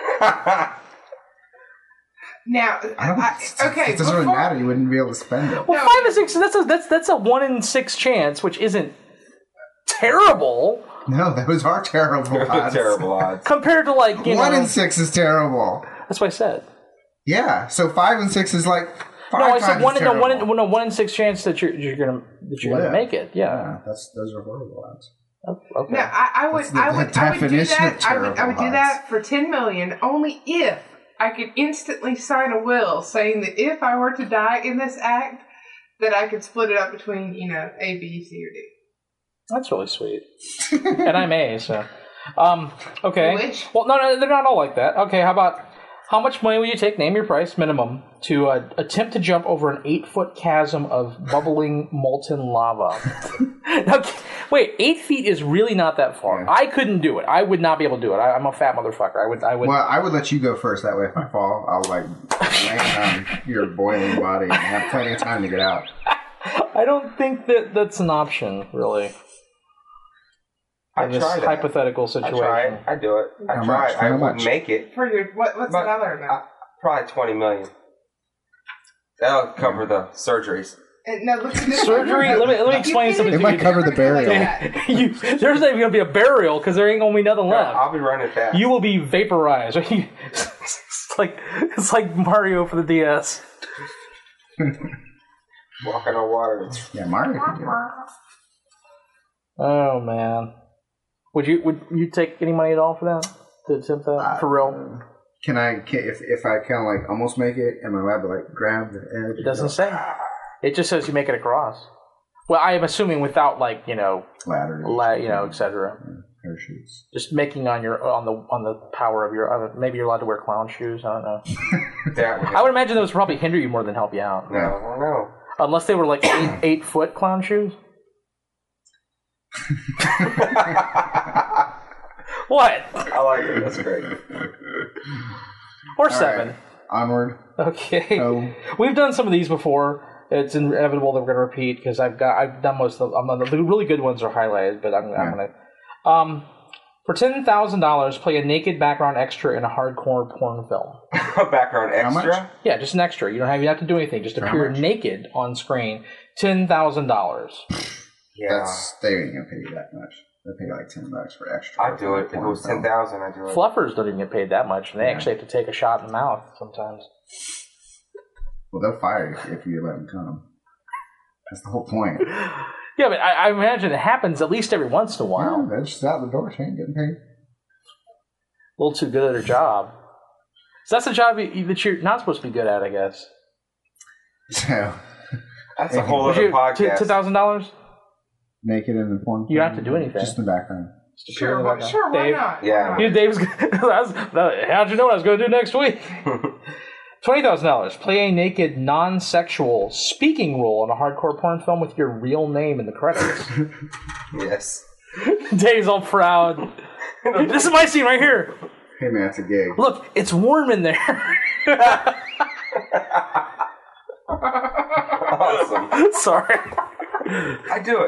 now, I don't. I, okay, it doesn't really before- matter. You wouldn't be able to spend it. Well, No. five of six. That's a that's that's a one in six chance, which isn't terrible No, those are terrible odds. Terrible odds. compared to like you One know. in six is terrible. That's what I said. Yeah, so five and six is like five No, I times said one in no, one in terrible. no, one in six chance that you're you're gonna that you're Yeah. gonna make it. Yeah. Yeah, that's those are horrible odds. Okay. No, I, I would, That's the- I the would, I would do definition of that. I would, I would do terrible that for ten million only if I could instantly sign a will saying that if I were to die in this act, that I could split it up between you know A, B, C, or D. That's really sweet. And I'm A, so. Um, okay. Which? Well, no, no, they're not all like that. Okay, how about how much money will you take, name your price, minimum, to uh, attempt to jump over an eight-foot chasm of bubbling molten lava? Now, wait, eight feet is really not that far. Yeah. I couldn't do it. I would not be able to do it. I, I'm a fat motherfucker. I would. I would. Well, I would let you go first. That way, if I fall, I'll like land on your boiling body and have plenty of time to get out. I don't think that that's an option, really. I In this try that. hypothetical I situation. try. I do it. I How try. much? For I how wouldn't much? make it. For your what? What's But the dollar amount? I- Probably twenty million. That'll cover the surgeries. And now look at this Surgery? Let me let me explain You something It to might you. cover the burial. Yeah. you, there's not even gonna be a burial because there ain't gonna be nothing left. I'll be running fast. You will be vaporized. It's like it's like Mario for the D S. walking on water. Yeah, Mario could do it. Oh man, would you would you take any money at all for that? To attempt that Uh, for real? Can I? Can, if if I kind of like almost make it, am I allowed to like grab the edge? It doesn't say. It just says you make it across. Well, I am assuming without like you know, Ladder. la- you know, et cetera. Parachutes. Just making on your on the on the power of your. Uh, maybe you're allowed to wear clown shoes. I don't know. That would I would imagine those would probably hinder you more than help you out. No, I know. Unless they were like eight, eight foot clown shoes. What? I like it. That's great. Or All seven. right, onward. Okay. Oh. We've done some of these before. It's inevitable that we're going to repeat because I've got I've done most of them. The really good ones are highlighted, but I'm, I'm going to. Um, for ten thousand dollars, play a naked background extra in a hardcore porn film. Background How extra. much? Yeah, just an extra. You don't have you have to do anything. Just How appear much? naked on screen. Ten thousand dollars. Yeah, That's they ain't gonna pay you that much. They pay like ten bucks for extra. I do it. If it was ten thousand, I do it. Fluffers don't even get paid that much, and they Yeah. actually have to take a shot in the mouth sometimes. Well, they'll fire you if you let them come. That's the whole point. Yeah, but I, I imagine it happens at least every once in a while. Wow, they're just out the door. She ain't getting paid. A little too good at her job. So that's a job you- that you're not supposed to be good at, I guess. So That's a whole Would other you podcast. two thousand dollars? naked in the porn. You don't film, have to do anything. Just in the background. Just Sure, appear in the why, background. sure, why Dave. not? Yeah. Why You, not? Dave's. That's, that, how'd you know what I was going to do next week? Twenty thousand dollars. Play a naked, non-sexual speaking role in a hardcore porn film with your real name in the credits. Yes. Dave's all proud. This is my scene right here. Hey man, it's a gig. Look, it's warm in there. Awesome. Sorry. I do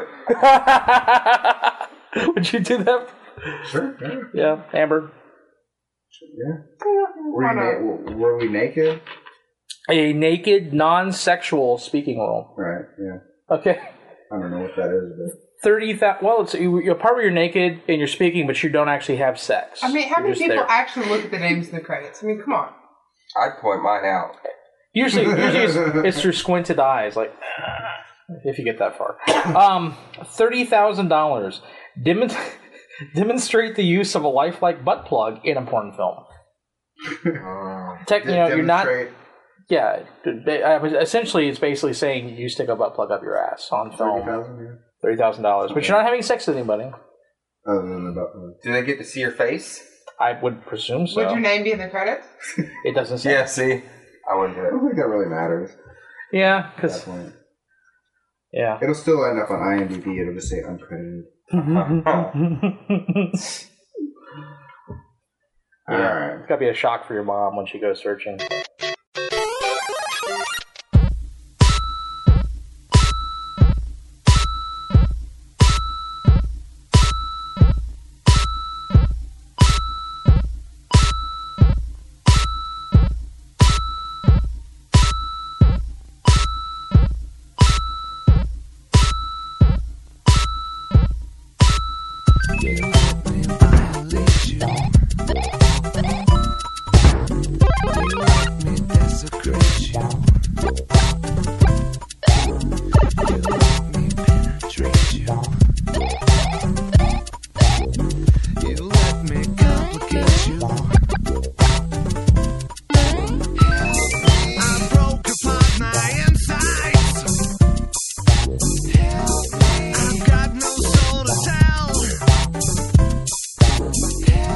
it. Would you do that? Sure. Yeah. Yeah, Amber. yeah. Were, you na- were we naked? A naked, non-sexual speaking role. Right. Yeah. Okay. I don't know what that is, but Thirty thousand. Well, it's you, you're part where you're naked and you're speaking, but you don't actually have sex. I mean, how You're many just people there. actually look at the names in the credits? I mean, come on. I'd point mine out. Usually, usually it's, it's through squinted eyes, like if you get that far. Um, thirty thousand dollars. Demon- demonstrate the use of a lifelike butt plug in a porn film. Tech, you know, you're not. Demonstrate Yeah, I was- essentially, it's basically saying you stick a butt plug up your ass on thirty film. thousand. Yeah. Thirty thousand dollars, but you're not having sex with anybody. Other than the butt plug. Do they get to see your face? I would presume so. Would your name be in the credits? It doesn't say. Yeah, see? I wouldn't do I it. don't think that really matters Yeah, at that because point. yeah. It'll still end up on IMDb. It'll just say uncredited. All right. It's gotta be a shock for your mom when she goes searching.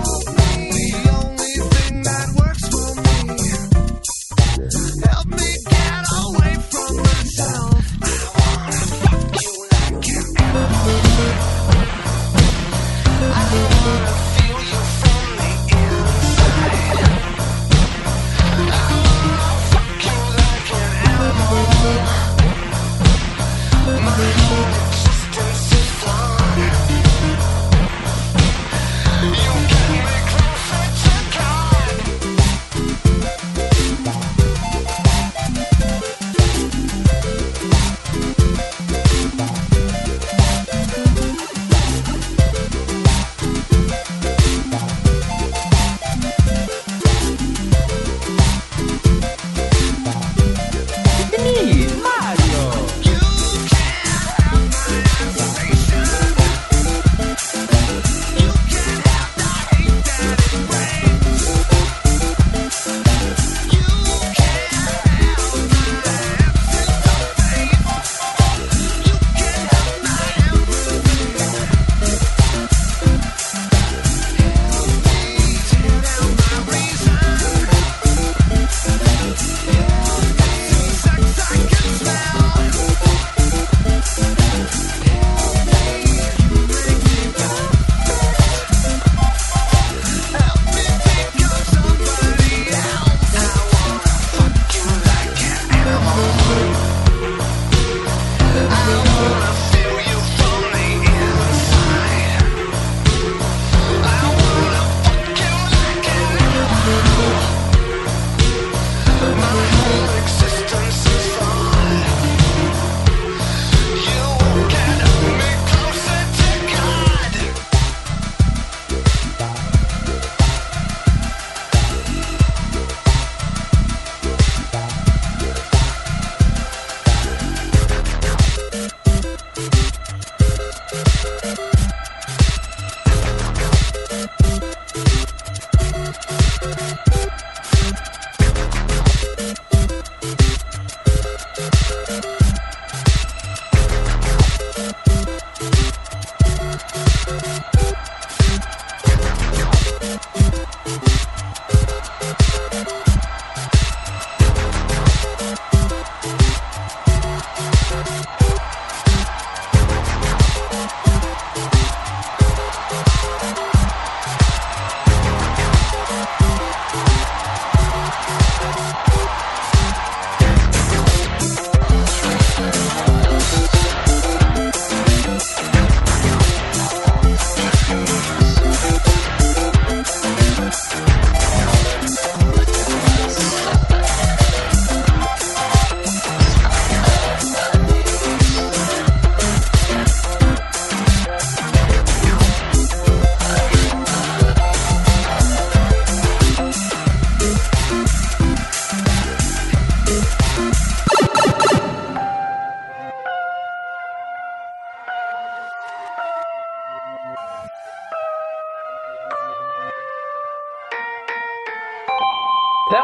Help me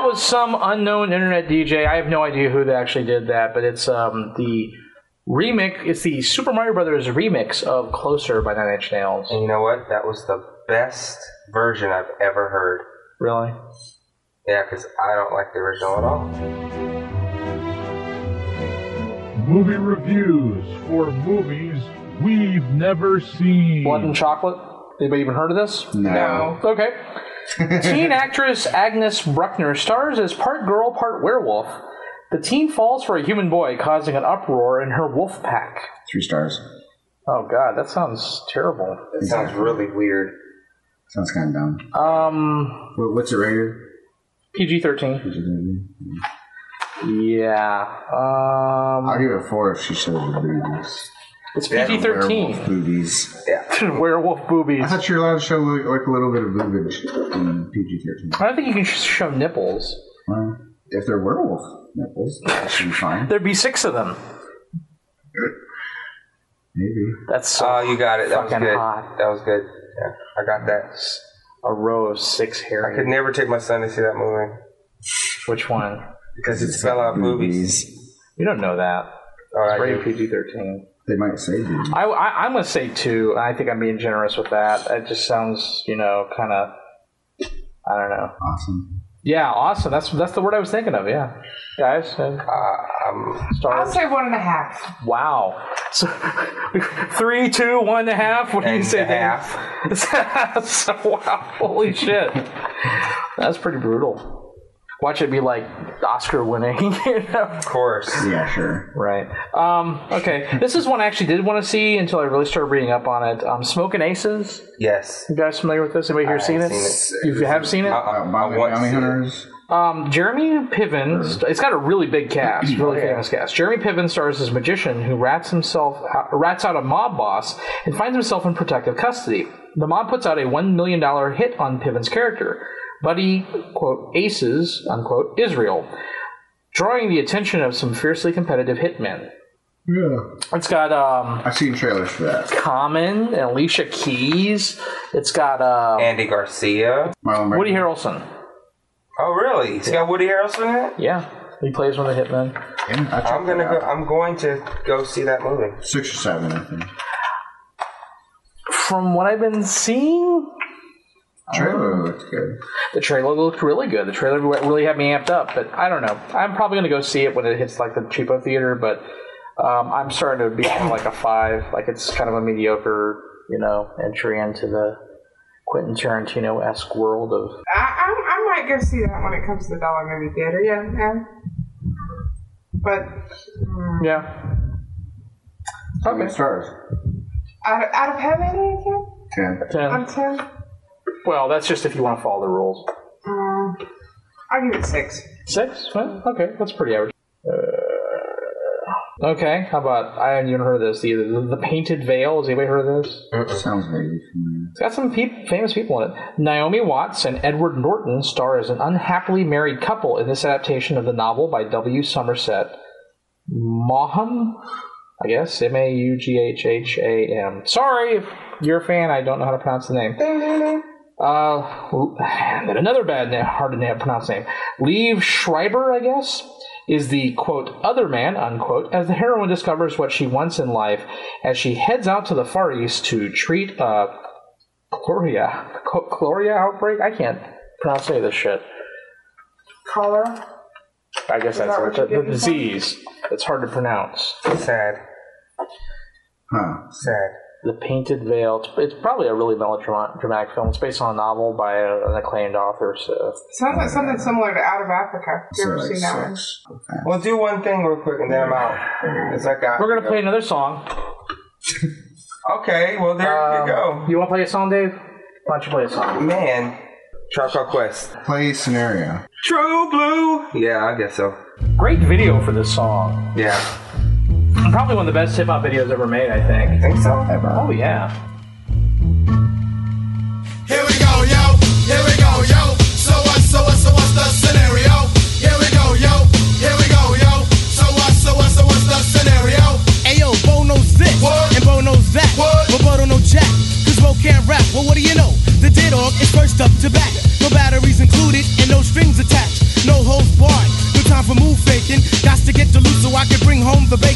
was some unknown internet D J. I have no idea who actually did that, but it's um, the remix. It's the Super Mario Brothers remix of "Closer" by Nine Inch Nails. And you know what? That was the best version I've ever heard. Really? Yeah, because I don't like the original at all. Movie reviews for movies we've never seen. Blood and Chocolate. Anybody even heard of this? No. Okay. Teen actress Agnes Bruckner stars as part girl, part werewolf. The teen falls for a human boy, causing an uproar in her wolf pack. Three stars. Oh, God, that sounds terrible. That sounds really weird. Sounds kind of dumb. Um, What- What's it rated? P G thirteen. Yeah. Um, I'll give it a four if she shows the boobies. it's P G thirteen. Werewolf boobies. Yeah. Werewolf boobies. I thought you were allowed to show like, like a little bit of boobage in P G thirteen. I don't think you can sh- show nipples. Well, if they're werewolf nipples, that should be fine. There'd be six of them. Maybe. That's so Oh, you got it. That was fucking good. hot. That was good. Yeah, I got that. A row of six hairy. I could never take my son to see that movie Which one? because it spell out boobies. You don't know that. Oh, It's I rated do. P G thirteen. They might say boobies. I, I, I'm going to say two. and I think I'm being generous with that. It just sounds, you know, kind of, I don't know. Awesome. Yeah, awesome. That's that's the word I was thinking of, yeah. Guys, uh, Uh, um, I'll stars. say one and a half. Wow. So, three, two, one and a half. What do you And say? a Dan? So, wow. Holy shit. That's pretty brutal. Watch it be like Oscar winning, you know? of course. Yeah, sure. Right. Um, okay. This is one I actually did want to see until I really started reading up on it. Um, Smoking Aces. Yes. You guys familiar with this? Anybody here I seen it? seen it. You have seen it? Uh, Uh, I Bounty want to Bounty see it. Hunters. Um, Jeremy Piven. It's got a really big cast, really yeah. famous cast. Jeremy Piven stars as a magician who rats himself, uh, rats out a mob boss and finds himself in protective custody. The mob puts out a one million dollar hit on Piven's character, Buddy, quote, Aces, unquote, Israel, drawing the attention of some fiercely competitive hitmen. Yeah. It's got um, I've seen trailers for that. Common and Alicia Keys. It's got uh, Andy Garcia. Marlon Woody Brando. Harrelson. Oh, really? It's got Woody Harrelson in it. Yeah, he plays one of the hitmen. Yeah, I checked I'm gonna it go. out. I'm going to go see that movie. Six or seven, I think. From what I've been seeing, Trailer looks good. the trailer looked really good. The trailer really had me amped up, but I don't know. I'm probably going to go see it when it hits like the cheapo theater, but um, I'm starting to be like a five. Like it's kind of a mediocre, you know, entry into the Quentin Tarantino-esque world of. I, I, I might go see that when it comes to the dollar movie theater. Yeah, yeah. But mm, Yeah. How many stars? out of, out of how many again? Ten. Ten. On ten. Well, that's just if you want to follow the rules. Um, I'll give it six. Six? Well, okay, that's pretty average. Uh, okay, how about, I haven't even heard of this either. The, the Painted Veil, has anybody heard of this? Sounds vaguely familiar. It's got some peop famous people in it. Naomi Watts and Edward Norton star as an unhappily married couple in this adaptation of the novel by W. Somerset Maugham, I guess, M A U G H H A M. Sorry if you're a fan, I don't know how to pronounce the name. Uh, and another bad name, hard to name, pronounce name. Liev Schreiber, I guess, is the, quote, other man, unquote, as the heroine discovers what she wants in life as she heads out to the Far East to treat a chloria, chloria outbreak? I can't pronounce any of this shit. Cholera. I guess Is that's that it. what The, you're the getting from? disease. It's hard to pronounce. Sad. Huh. Sad. The Painted Veil. It's, it's probably a really melodramatic film. It's based on a novel by a, an acclaimed author, so... Sounds like something similar to Out of Africa. You So ever like seen that one? six. Well, do one thing real quick and then I'm out. It's like I, We're going to play another song. Okay, well there Um, you go. You want to play a song, Dave? Why don't you play a song? Man, Charcoal Quest. Play scenario. True Blue. Yeah, I guess so. Great video for this song. Yeah, Probably one of the best hip-hop videos ever made, I think. think so. Ever. Oh, yeah. Here we go, yo. Here we go, yo. So what, so what, so what's the scenario? Here we go, yo. Here we go, yo. So what, so what, so what's the scenario? Ayo, Bo knows this, What? and Bo knows that, What? but Bo don't know jack, cause Bo can't rap. Well, what do you know? The D-Dog is first up to bat. No batteries included and no strings attached. No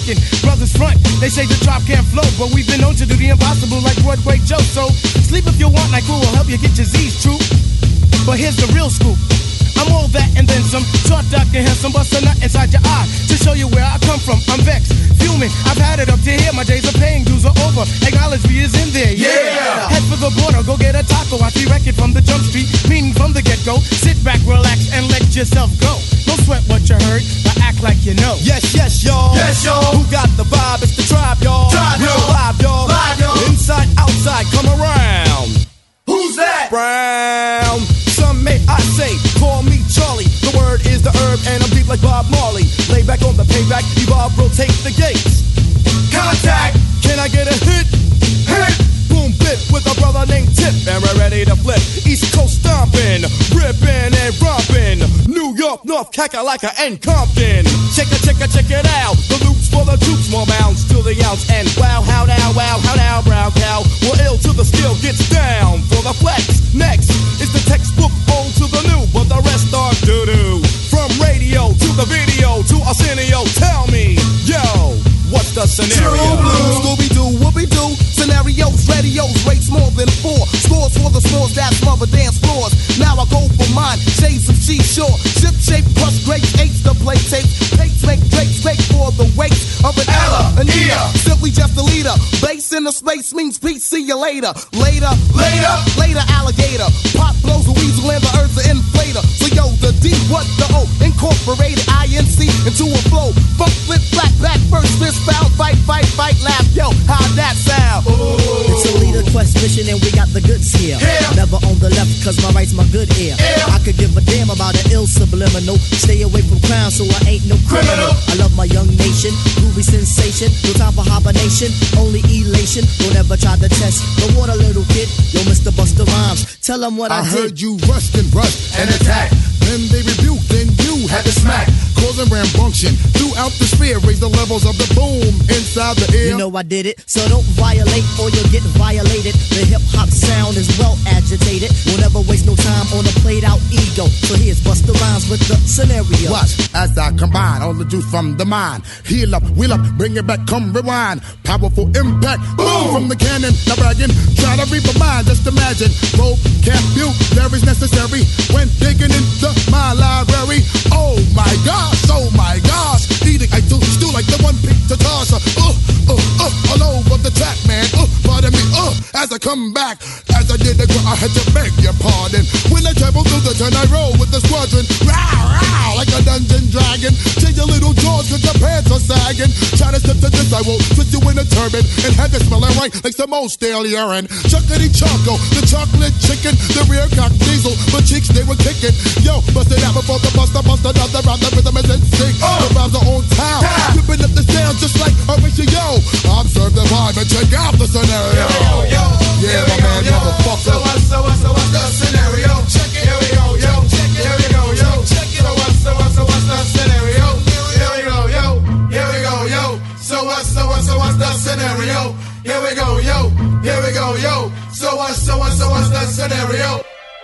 making brothers front. They say the drop can't flow, but we've been known to do the impossible like Broadway Joe. So sleep if you want, like we will help you get your Z's true. But here's the real scoop. I'm all that and then some. Short, Doctor Handsome, bust a nut inside your eye to show you where I come from. I'm vexed, fuming. I've had it up to here. My days of paying dues are over. Acknowledge me is in there. Yeah. yeah. Head for the border, go get a taco. I see record from the jump street, meaning from the get go. Sit back, relax, and let yourself go. Don't sweat what you heard, but act like you know. Yes, yes, y'all. Yes, y'all. Who got the vibe? It's the tribe, y'all. Tribe, y'all. Live, y'all. Live, y'all. Inside, outside, come around. Who's that? Brown. Some may I say, call me Charlie. The word is the herb, and I'm deep like Bob Marley. Lay back on the payback, evolve, rotate the gates. Contact. Can I get a hit? Hit. Boom, bit with a brother named Tip, and we're ready to flip. East Coast stomping, ripping and romping. New York, North, Kakalaka, and Compton. Check it, check it, check it out. The loops for the troops, more mounds to the ounce. And wow, how now, wow, how now, brown cow. We're ill till the skill gets down for the flex. Next is the textbook old to the new, but the rest are doo-doo. From radio to the video to Arsenio, tell me, yo, what's the scenario? True blue, Scooby-Doo, whoopie-doo. Scenarios, radios, rates more than four. Scores for the scores that smother dance floors. Now I go for mine, shades of seashore. Ship shape, plus grapes, eights to play tapes. Tapes make drapes, make for the weights of an Ella, an Ea. Simply just a leader. Base in the space means peace, see you later. Later, later, later alligator. Pop blows a weasel and the earth's an inflator. So yo, the D, what the O? Incorporated I N C into a flow. Funk, flip, black, back, first, fist, foul, fight, fight, fight, laugh. Yo, how'd that sound? Ooh. It's a leader quest mission and we got the goods here. Yeah. Never on the left cause my right's my good ear. Yeah. I could give a damn about an ill subliminal. Stay away from crime so I ain't no criminal. I love my young nation, groovy sensation. No time for hibernation, only elation. Don't ever try to test the water, little kid. Yo, Mister Busta Rhymes, tell them what I, I did. heard you rushed and rushed and attacked. Then they rebuked, then you had to smack. Causing rambunction throughout the sphere. Raise the levels of the boom inside the air. You know I did it, so don't violate or you'll get violated. The hip-hop sound is well agitated. We'll never waste no time on a played-out ego. So here's Busta Rhymes with the scenario. Watch as I combine all the juice from the mind. Heal up, wheel up, bring it back, come rewind. Powerful impact, boom, from the cannon. Now bragging, try to reap a mind. Just imagine, vocabulary is necessary when digging into my library. Oh my gosh, oh my gosh. Eating, I do still like the one picked to toss. Uh, uh, uh, all over the track, man. Uh, pardon me, uh, as I come back. As I did the girl, I had to beg your pardon. When I travel through the turn, I roll with the squadron. Row, row, like a dungeon dragon. Change your little jaws cause your pants are sagging. Try to step to this, I will put you in a turban and have it smelling right like some old stale urine. Chuckity choco, the chocolate chicken, the rear cock diesel, the cheeks they were kicking. Yo, bust it out before the buster, bust another round. The rhythm is in sync. Oh. The rhymes are on time. Ripping up the sound just like a ratio. Observe the vibe and check out the scenario. Yo, yo, yeah, my man, motherfucker. So what, so what, so what's the scenario? Check it. Here we go, yo. Check it. Here we go, yo. Check it. So what, so what, so what's the scenario? Here we go, yo. Here we go, yo. So what, so what, so what's the scenario? Here we go, yo. Here we go, yo. So what, so what, so what's the scenario?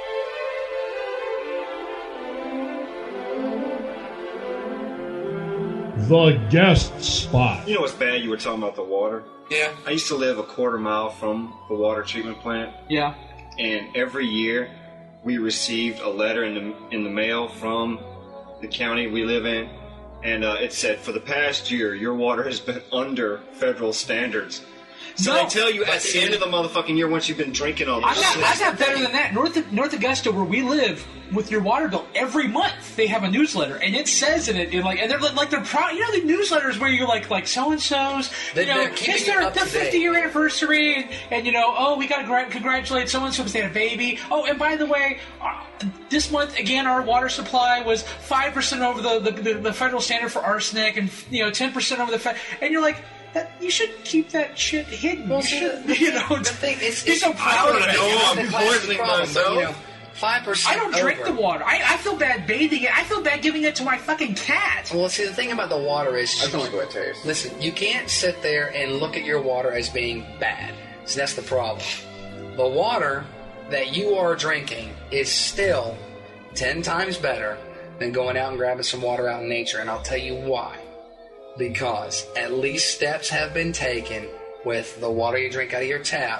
The guest spot. You know what's bad? You were talking about the water. Yeah. I used to live a quarter mile from the water treatment plant. Yeah. And every year we received a letter in the in the mail from the county we live in, and uh, it said, for the past year, your water has been under federal standards. So No, they tell you at but the see- end of the motherfucking year, once you've been drinking all this I got, shit. I got better than that. North North Augusta, where we live, with your water bill, every month they have a newsletter, and it says in it, in like, and they're like they're proud. You know the newsletters where you're like, like so and so's, you They- know, they're keeping it's you their, up to their date. fifty year anniversary, and, and you know, oh, we got to gra- congratulate so and so because they had a baby. Oh, and by the way, uh, this month again, our water supply was five percent over the, the, the the federal standard for arsenic, and you know, ten percent over the fe- and you're like. That, you should keep that shit hidden. Well, you see, should, the, you know, the thing is, you're so proud of it. I'm poisoning myself. You know, five percent. I don't drink the water. I, I feel bad bathing it. I feel bad giving it to my fucking cat. Well, see, the thing about the water is, I don't like the way it tastes. listen, you can't sit there and look at your water as being bad. So that's the problem. The water that you are drinking is still ten times better than going out and grabbing some water out in nature, and I'll tell you why. because at least steps have been taken with the water you drink out of your tap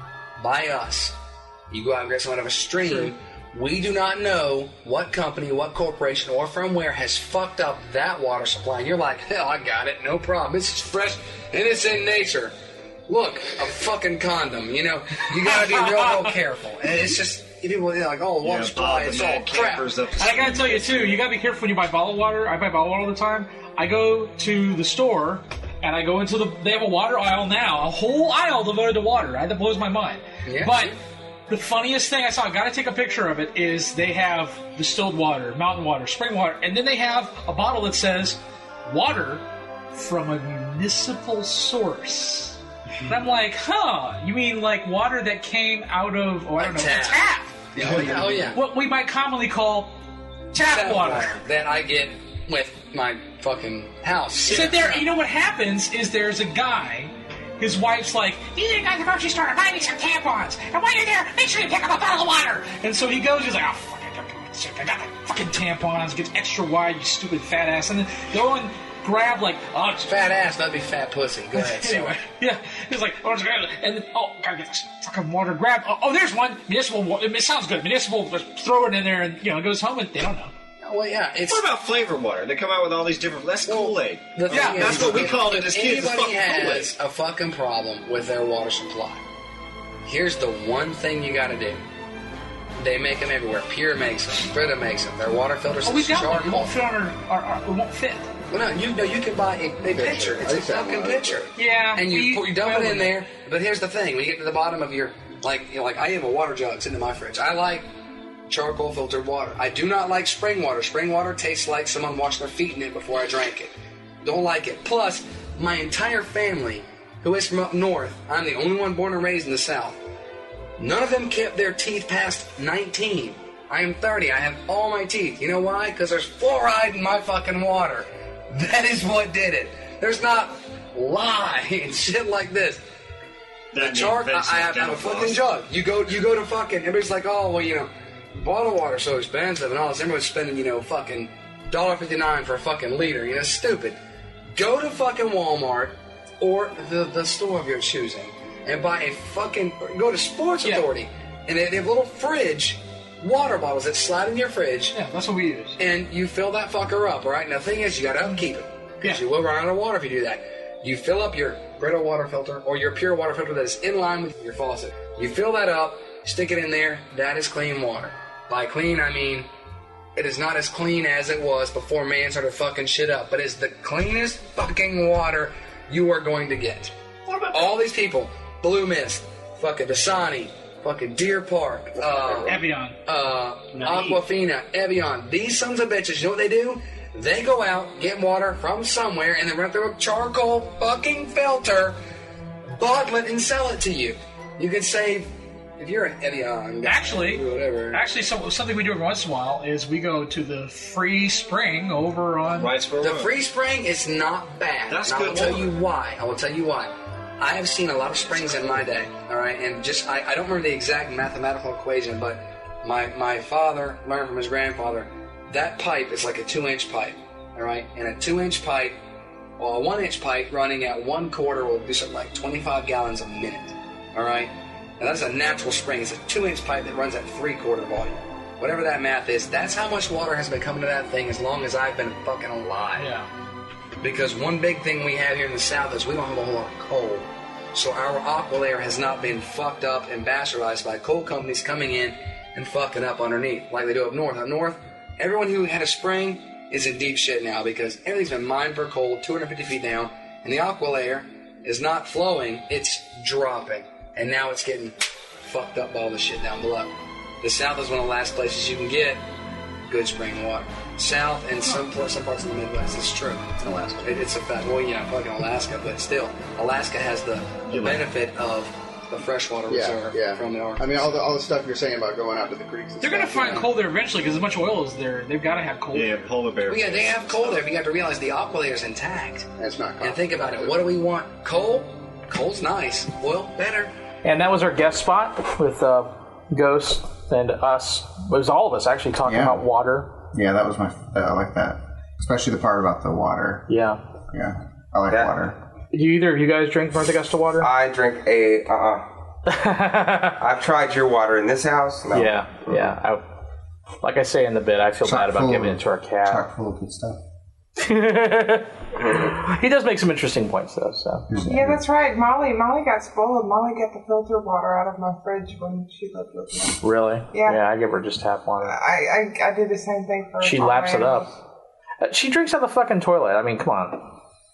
by us. You go out and get some out of a stream. Sure. We do not know what company, what corporation, or from where has fucked up that water supply. And you're like, hell, I got it, no problem. This is fresh and it's in nature. Look, a fucking condom. You know, you gotta be real, real careful. And it's just, people are like, oh, water Yeah, supply, Bob, it's the all mad crap. campers up the I gotta tell you too, you gotta be careful when you buy bottled water. I buy bottled water all the time. I go to the store and I go into the. They have a water aisle now, a whole aisle devoted to water. That blows my mind. Yeah. But the funniest thing I saw, I gotta take a picture of it, is they have distilled water, mountain water, spring water, and then they have a bottle that says water from a municipal source. And I'm like, huh? You mean like water that came out of, oh, I don't know, tap. a tap? Yeah, oh, yeah, oh, yeah. What we might commonly call tap, Tap water. that I get with my fucking house. So there, you know what happens is there's a guy, his wife's like, you need to go to the grocery store and buy me some tampons. And while you're there, make sure you pick up a bottle of water. And so he goes, he's like, oh, fuck it, I got the fucking tampons, gets extra wide, you stupid fat ass. And then go and grab, like, oh, it's fat ass, that'd be fat pussy. Go ahead. Anyway, yeah, he's like, oh, it's good. And then, oh, gotta get this fucking water. Grab, oh, oh there's one. Municipal water. It sounds good. Municipal, let's throw it in there and, you know, goes home and they don't know. Well, yeah, it's... What about flavored water? They come out with all these different... That's Kool-Aid. The thing Yeah, is, that's what we if- called it if as kids. It's Anybody fucking Kool-Aid. has a fucking problem with their water supply, here's the one thing you gotta do. They make them everywhere. Pure makes them. Brita makes them. Their water filters Oh, we is got one. It charcoal. won't fit on our, our, our, it won't fit. Well, no, you know, you can buy a, a pitcher. It's a fucking pitcher. Yeah. And you we- pour, you dump it well, in there. But here's the thing: when you get to the bottom of your, like, you know, like I have a water jug sitting in my fridge. I like charcoal filtered water. I do not like spring water. Spring water tastes like someone washed their feet in it before I drank it. Don't like it. Plus, my entire family, who is from up north, I'm the only one born and raised in the South. None of them kept their teeth past nineteen. I am thirty. I have all my teeth. You know why? Because there's fluoride in my fucking water. That is what did it. There's not lye and shit like this. The That char- I, invention I have, of I have a dental fucking floss. jug. You go, you go to fucking. Everybody's like, oh well, you know, bottled water's so expensive and all this. Everyone's spending, you know, fucking one dollar fifty-nine for a fucking liter. You know, stupid. Go to fucking Walmart or the the store of your choosing and buy a fucking. Or go to Sports Authority and they, they have a little fridge. Water bottles that slide in your fridge. Yeah, that's what we use. And you fill that fucker up, all right? Now, the thing is, you got to upkeep it. Because you will run out of water if you do that. You fill up your Brita water filter or your pure water filter that is in line with your faucet. You fill that up, stick it in there. That is clean water. By clean, I mean it is not as clean as it was before man started fucking shit up. But it's the cleanest fucking water you are going to get. All these people, Blue Mist, fucking Dasani, fucking Deer Park, uh, Evian, uh, Aquafina, Evian. These sons of bitches, you know what they do? They go out, get water from somewhere, and then run through a charcoal fucking filter, bottle it, and sell it to you. You can save, if you're an Evian, Actually, whatever. actually, so, something we do every once in a while is we go to the free spring over on The free spring is not bad. That's and I good will tell water. you why. I will tell you why. I have seen a lot of springs in my day, all right, and just I, I don't remember the exact mathematical equation, but my my father learned from his grandfather that pipe is like a two-inch pipe, all right, and a two-inch pipe, well, a one-inch pipe running at one quarter will do something like twenty-five gallons a minute, all right. Now that's a natural spring. It's a two-inch pipe that runs at three-quarter volume. Whatever that math is, that's how much water has been coming to that thing as long as I've been fucking alive. Yeah. Because one big thing we have here in the South is we don't have a whole lot of coal. So our aqua layer has not been fucked up and bastardized by coal companies coming in and fucking up underneath like they do up north. Up north, everyone who had a spring is in deep shit now because everything's been mined for coal two hundred fifty feet down, and the aqua layer is not flowing, it's dropping. And now it's getting fucked up by all the shit down below. The South is one of the last places you can get good spring water. South and some some parts of the Midwest. It's true. Alaska. It, it's a fact. Well, yeah, fucking Alaska, but still, Alaska has the, the benefit of the freshwater Yeah, reserve yeah. from the Arctic. I mean, all the all the stuff you're saying about going out to the creeks. and They're going to stuff, find you know. coal there eventually because as much oil is there, they've got to have coal. Yeah, polar bear. Well, yeah, they have coal there, but you have to realize the aqua layer is intact. That's not. And think about it. What do we want? Coal? Coal's nice. Oil? Better. And that was our guest spot with uh, Ghost and us. It was all of us actually talking Yeah. about water. Yeah, that was my. I like that, especially the part about the water. Yeah. Yeah, I like That- water. Do either of you guys drink North Augusta water? I drink a. Uh. uh I've tried your water in this house. No. Yeah, yeah. I, like I say in the bit, I feel Chock bad about full giving of- it to our cat. Chock full of good stuff. He does make some interesting points, though. So Yeah, that's right. Molly, Molly got spoiled. Molly got the filtered water out of my fridge when she lived with me. really, Yeah. yeah. I give her just tap water. I, I, I did the same thing for. She all laps my it animals. up. Uh, She drinks out the fucking toilet. I mean, come on.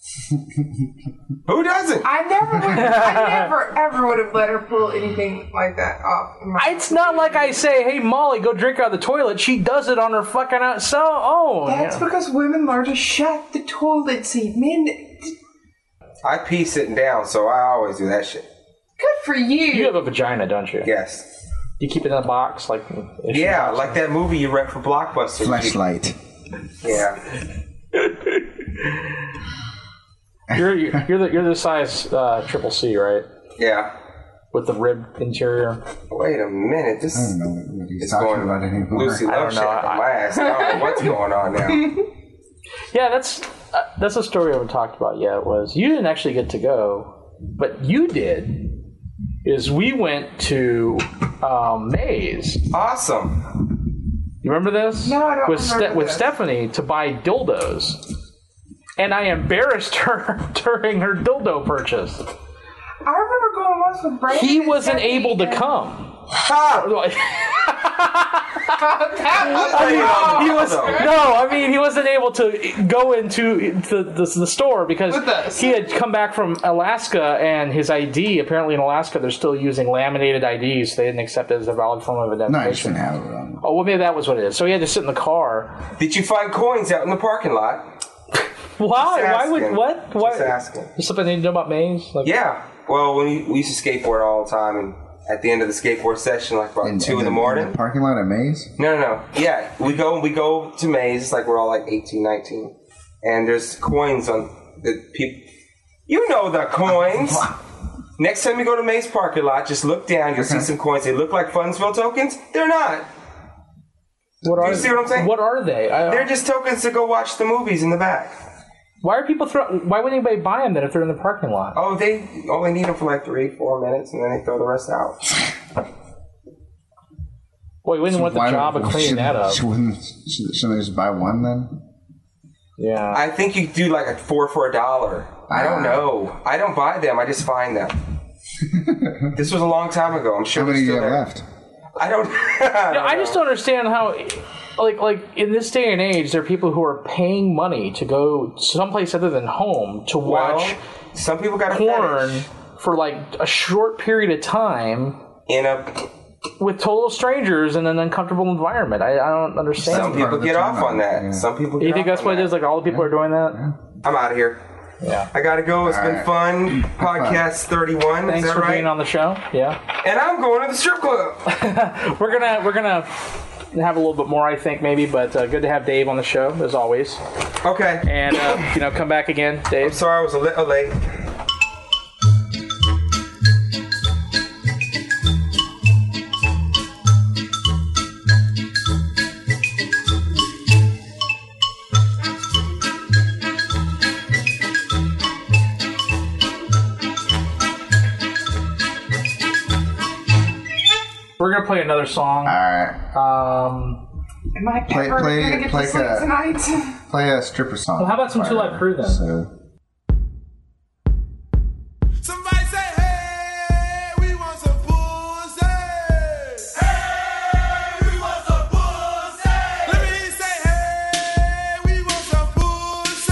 Who doesn't? I never, would, I never, ever would have let her pull anything like that off. in my- It's not like I say, "Hey, Molly, go drink out of the toilet." She does it on her fucking out. So, oh, That's yeah. because women learn to shut the toilet seat. Men, I pee sitting down, so I always do that shit. good for you. You have a vagina, don't you? Yes. You keep it in a box, like Yeah, like that movie you read for Blockbuster. Fleshlight. Yeah. You're you're the you're the size uh, triple C, right? Yeah. With the ribbed interior. Wait a minute. This I don't know what he's is talking going about anymore. Lucy I don't Love know, Shack on my ass. I don't know what's going on now. Yeah, that's uh, that's a story I haven't talked about yet. Was you didn't actually get to go, but you did. Is we went to um, Maze. Awesome. You remember this? No, I don't with remember with this. Stephanie to buy dildos, and I embarrassed her during her dildo purchase. I remember going once with Brandon. He and wasn't Stephanie able to and- come. That was I mean, wrong. he was no. I mean, he wasn't able to go into the the, the store because With us. he had come back from Alaska, and his I D apparently in Alaska they're still using laminated I Ds. So they didn't accept it as a valid form of No, I just identification. didn't have it wrong. Oh, well, maybe that was what it is. So he had to sit in the car. Did you find coins out in the parking lot? Why? Just Why would asking. what? Why? Just asking. There's something I need to know about Maze? Like, Yeah. Well, when we, we used to skateboard all the time, and at the end of the skateboard session, like about two in the morning. Parking lot at Maze? No, no, no. Yeah, we go we go to Maze. It's like we're all like eighteen, nineteen, and there's coins on the people. You know the coins. Next time you go to Maze parking lot, just look down. You'll see some coins. They look like Funsville tokens. They're not. What are Do you see what I'm saying? What are they? I, They're just tokens to go watch the movies in the back. Why are people throw? Why would anybody buy them then if they're in the parking lot? Oh, they only need them for like three, four minutes, and then they throw the rest out. Boy, you wouldn't want the Why job of don't- cleaning should- that up. Shouldn't, should, shouldn't they just buy one then? Yeah. I think you do like a four for a dollar. I don't Ah. know. I don't buy them. I just find them. This was a long time ago. I'm sure How many do they're you still have there. left? I don't. I, Yeah, I just don't understand how, like, like in this day and age, there are people who are paying money to go someplace other than home to watch Well, some people got a porn fetish. for like a short period of time in a with total strangers in an uncomfortable environment. I, I don't understand. Some people get off on that. Yeah. Some people. Get You think off that's on what it that. is? Like all the people are doing that? I'm out of here. Yeah. I gotta go. It's All been right. fun. Podcast thirty-one. Thanks is that for right? being on the show. Yeah. And I'm going to the strip club. We're gonna we're gonna have a little bit more, I think, maybe, but uh, good to have Dave on the show as always. Okay. And uh, you know, come back again, Dave. I'm sorry I was a little late. We're gonna play another song. All right. Um, Am I Play- ever play- gonna get play to sleep a- tonight? Play a stripper song. Well, how about some Two Live Crew then? So, Somebody say, hey, we want some pussy. Hey, we want some pussy. Let me say, hey, we want some pussy.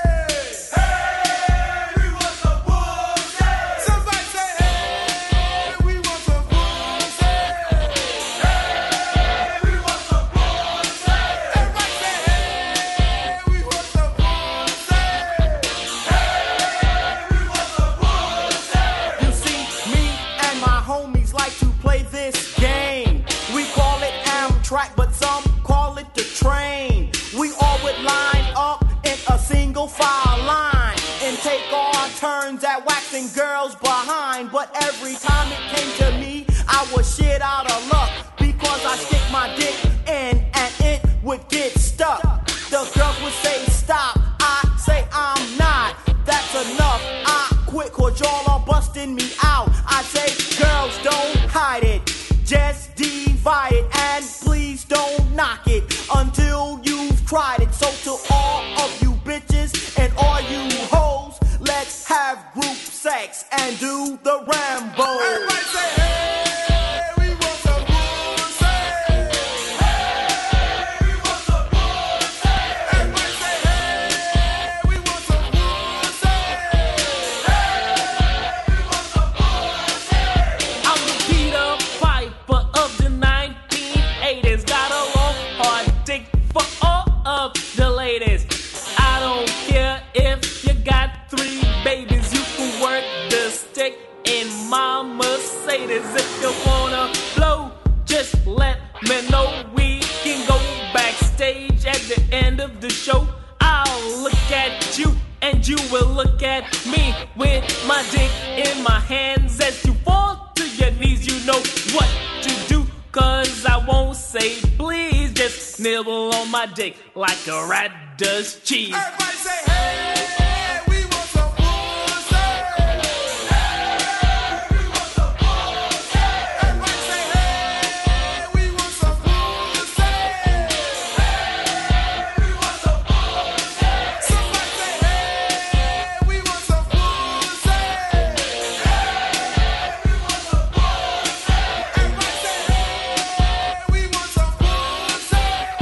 Hey, we want some pussy. Somebody say, hey, we want some pussy. Hey, we want some pussy. Everybody say, hey, we want some pussy. You see, me and my homies like to play this game. We call it Amtrak, but some call it the train. We all would line up in a single file line and take our turns at waxing girls behind. But every time it came to me, I was shit out of luck because I stick my dick in and it would get stuck. The girls would say stop, I say I'm not. and you will look at me with my dick in my hands as you fall to your knees. You know what to do, cause I won't say please. Just nibble on my dick like a rat does cheese. Everybody say, hey, we want some pussy. Hey, we want some pussy. Everybody say, hey, we want some pussy. Hey, we want some pussy. Somebody say, hey, we want some pussy. Hey, we want some pussy. Everybody say, hey, we want some pussy.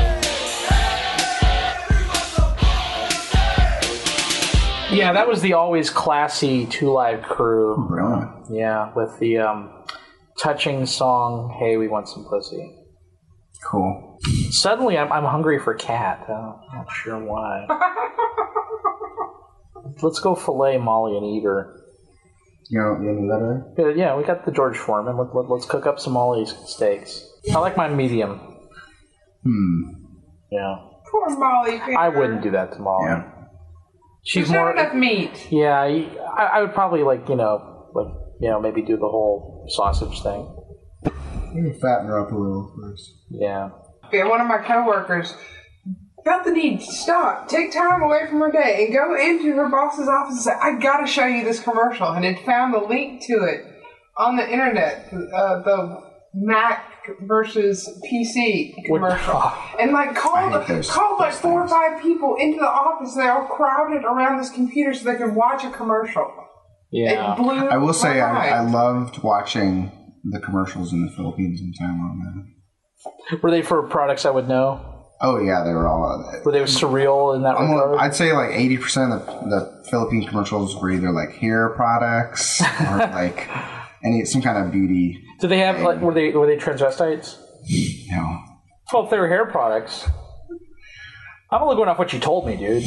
Yeah, that was the always classy Two Live Crew. Brilliant. Yeah, with the um, touching song, Hey, We Want Some Pussy. Cool. Suddenly, I'm, I'm hungry for cat. Uh, I'm not sure why. Let's go fillet Molly and eat her. You know, you know that? Yeah, yeah, we got the George Foreman. Let, let, let's cook up some Molly's steaks. I like mine medium. Hmm. Yeah. Poor Molly. I wouldn't do that to Molly. Yeah. She's There's more. not enough meat. Yeah, I, I would probably like you know like you know maybe do the whole sausage thing. Maybe fatten her up a little first. Yeah. Yeah, one of my coworkers felt the need to stop, take time away from her day, and go into her boss's office and say, "I got to show you this commercial," and had found the link to it on the internet, uh, the Mac versus P C commercial, and like called those- called like four or five people into the office. They all crowded around this computer so they could watch a commercial. Yeah. It blew I will say my I, I mind. loved watching the commercials in the Philippines in time on that. Were they for products I would know? Oh yeah, they were all. Were they surreal in that Almost, regard? I'd say like eighty percent of the, the Philippine commercials were either like hair products or like any some kind of beauty. Did they have like were they were they transvestites? No. Well, if they were hair products, I'm only going off what you told me, dude.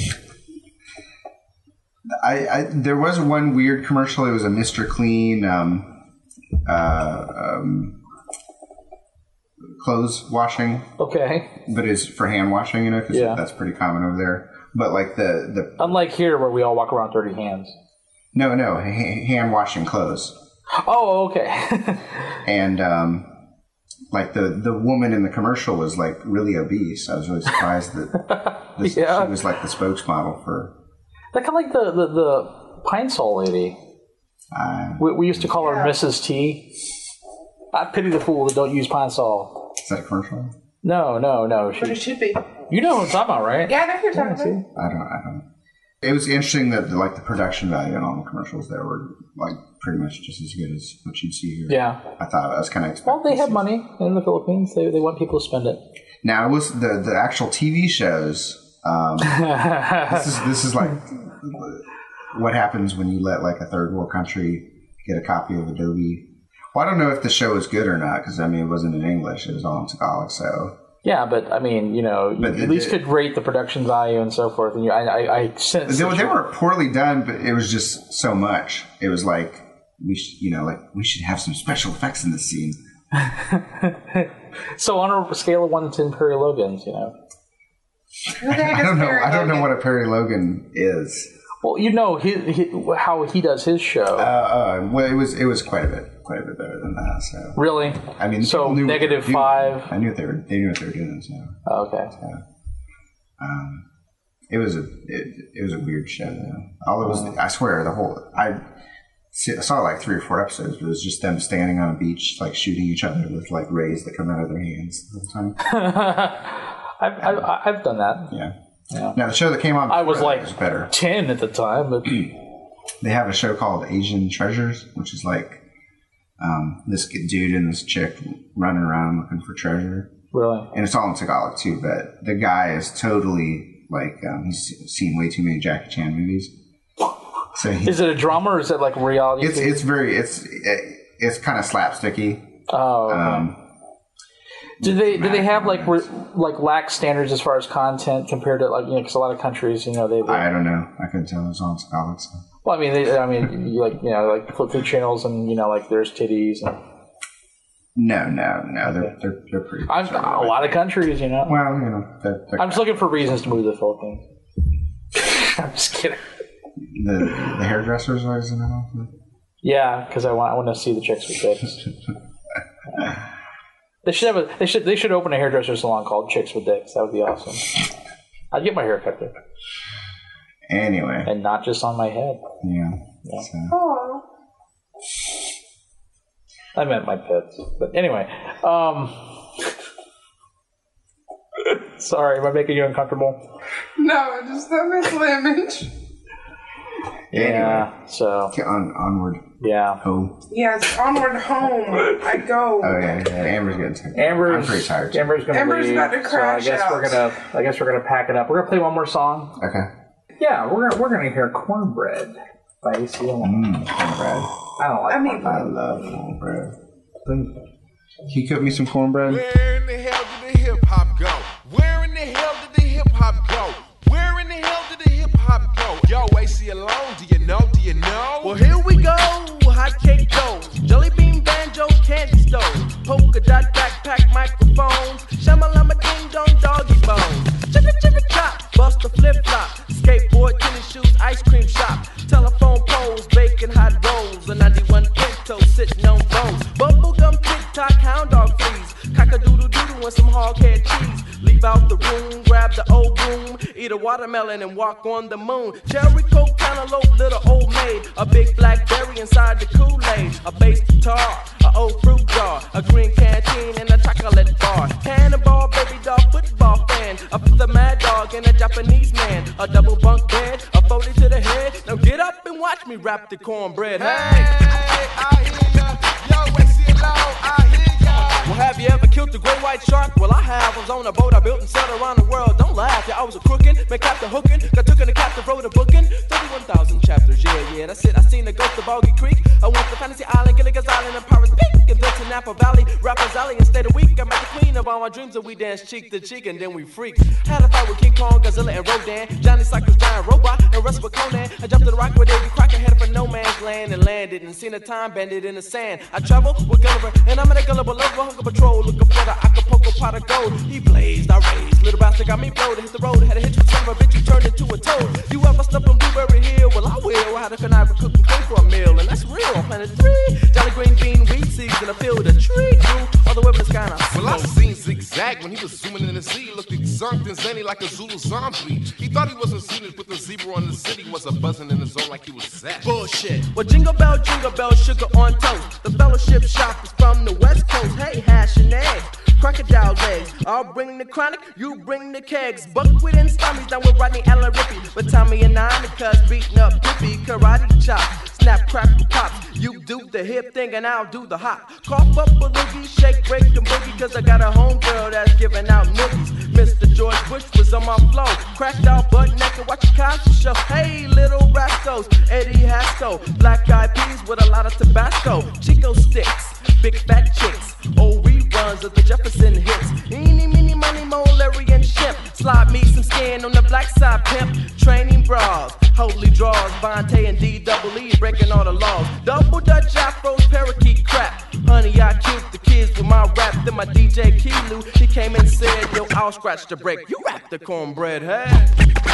I, I there was one weird commercial. It was a Mister Clean um, uh, um, clothes washing. Okay. But it's for hand washing, you know, because Yeah. that's pretty common over there. But like the, the Unlike here, where we all walk around dirty hands. no no ha- hand washing clothes. Oh, okay. And um, like the the woman in the commercial was like really obese. I was really surprised that this, Yeah. she was like the spokesmodel for. That kind of like the the, the Pine Sol lady. Uh, We, we used to call her Yeah. Missus T. I pity the fool that don't use Pine Sol. is that a commercial? No, no, no. But it She, should be. you know what I'm talking about, right? Yeah, I know who you're talking Yeah, see? about. I don't. I don't. It was interesting that like the production value in all the commercials there were like pretty much just as good as what you'd see here. Yeah. I thought I was kind of Well, they have money in the Philippines. They they want people to spend it. Now it was the the actual T V shows. Um, this is this is like what happens when you let like a third world country get a copy of Adobe. Well, I don't know if the show was good or not because I mean it wasn't in English; it was all in Tagalog. So Yeah, but I mean, you know, you But at it- least it- could rate the production value and so forth. And you, I, I, I sense they, that they you- were poorly done, but it was just so much. It was like we, should, you know, like we should have some special effects in this scene. So on a scale of one to ten Perry Logans, you know. I don't know. I don't know what a Perry Logan is. Well, you know his, his, how he does his show. Uh, uh, well, it was it was quite a bit quite a bit better than that. So Really? I mean, So people knew what they negative were doing. five. I knew what they were. They knew what they were doing. So Oh, okay. So, um, it was a it, it was a weird show though. All it was, I swear, the whole I, see- I saw like three or four episodes. But it was just them standing on a beach, like shooting each other with like rays that come out of their hands all the time. I've, I've I've done that. Yeah. Yeah. Now the show that came on, I was before that like was better. ten at the time, but They have a show called Asian Treasures, which is like um, this dude and this chick running around looking for treasure. Really? And it's all in Tagalog too, but the guy is totally like um, he's seen way too many Jackie Chan movies. So he, is it a drama or is it like reality? it's T V? it's very it's it, it's kind of slapsticky. Oh. Okay. Um, Do they do they have like re, like lax standards as far as content compared to like you know because a lot of countries you know they, they I don't know. I couldn't tell it was on Tagalog. So. well I mean they, I mean you like you know like flip through channels and you know like there's titties and No, no, no. They're they're, they're pretty. I'm, a lot of countries you know. Well, you know, they're, they're I'm just looking for reasons to move to the Philippines. I'm just kidding. The, the hairdressers always in that. Yeah, because I want I want to see the chicks with dicks. They should have a they should they should open a hairdresser salon called Chicks with Dicks. That would be awesome. I'd get my hair cut there. Anyway, and not just on my head. Yeah. yeah. Aww. I meant my pits, but anyway. Um, sorry, am I making you uncomfortable? No, just that mental image. Yeah. Anyway, so on onward. Yeah. Oh. Yes, onward home. I go. Oh yeah, yeah. Amber's getting tired. Amber's, I'm pretty tired. Amber's gonna Amber's leave, about to crash so I guess out. we're gonna. I guess we're gonna pack it up. We're gonna play one more song. Okay. Yeah, we're gonna we're gonna hear Cornbread by A C L. Mm, cornbread. I don't like. I mean, I love cornbread. Can you cook me some cornbread? Where in the hell did the hip hop go? Where in the hell did the hip hop go? Where in the hell did the hip hop go? Yo, A C alone, do you know? Do you know? Well, here we go. Hot cake goes. Jelly bean banjo, candy stove. Polka dot backpack microphones. Shamalama ding dong doggy bones. Chicka chicka chop, bust a flip flop. Skateboard, tennis shoes, ice cream shop. Telephone poles, baking hot rolls. A ninety-one Pinto sitting on bones. Bubblegum tick tock, hound dog fleas. Cock a doodle doodle and some hog head cheese. Leave out the room, grab the old broom. Eat a watermelon and walk on the moon. Cherry coke, cantaloupe, little old maid. A big blackberry inside the Kool-Aid. A bass guitar, a old fruit jar. A green canteen and a chocolate bar. Cannonball, baby doll, football fan. A the mad dog and a Japanese man. A double bunk bed, a forty to the head. Now get up and watch me wrap the cornbread. Hey, hey, I hear ya. Yo, A C alone, I hear ya. Well, have you ever killed a great white shark? Well, I have. I was on a boat I built and sailed around the world. Don't laugh, yeah, I was a crookin', man, captain hookin'. Got took in the captain, wrote a bookin'. thirty-one thousand chapters, yeah, yeah, that's it. I seen the ghost of Boggy Creek. I went to Fantasy Island, Gilligan's Island, and Pirates Peak. And then to Napa Valley, Rapper's Alley, and stayed a week. I met the queen of all my dreams, and we danced cheek to cheek, and then we freaked. Had a fight with King Kong, Godzilla, and Rodan. Johnny Cycles, Giant Robot, and wrestled with Conan. I jumped in the rock with Davy Crockett, headed for no man's land, and landed, and seen a time bandit in the sand. I travel with Gulliver, and I'm in a gullible lover, hung a patrol, looking for the Acapulco pot of gold. He blazed, I raised, little bastard got me blowed. Hit the road, had a hitch with son of a bitch, he turned into a toad. You ever step on Blueberry Hill? Well, I will. I had a connive cook and cook for a meal, and that's real. On planet three, Jolly green bean, wheat seeds, in a field of tree. All the way from the sky, now. Well, I seen Zigzag when he was zooming in the sea. Looked exunked and zany like a Zulu zombie. He thought he wasn't scenic, but the zebra on the city was a buzzing in the zone like he was zapped. Bullshit. Well, jingle bell, jingle bell, sugar on toast. The fellowship shop is from the West Coast. Hey, hash and eggs. Crocodile legs. I'll bring the chronic, you bring the kegs. Buckwheat and stommies down with Rodney Allen Rippy. But Tommy and Nine, cuz beating up Pippi. Karate chop, snap, crack, pops. You do the hip thing and I'll do the hop. Cough up a loogie, shake, break the boogie. Cause I got a homegirl that's giving out noogies. Mister George Bush was on my flow. Cracked out butt naked, watch a Cosby show. Hey, little rascals, Eddie Haskell. Black eyed peas with a lot of Tabasco. Chico sticks, big fat chicks. Old reruns of the Jefferson hits. Eeny, meeny, money, mo, Larry and Shemp. Slide me some skin on the black side, pimp. Training bras, holy draws. Vontae and D double E breaking all the laws. Double Dutch afros, parakeet crap. Honey, I killed the kids with my rap. Then my D J Kilu, he came and said, yo, I'll scratch the break. You rap the cornbread, hey.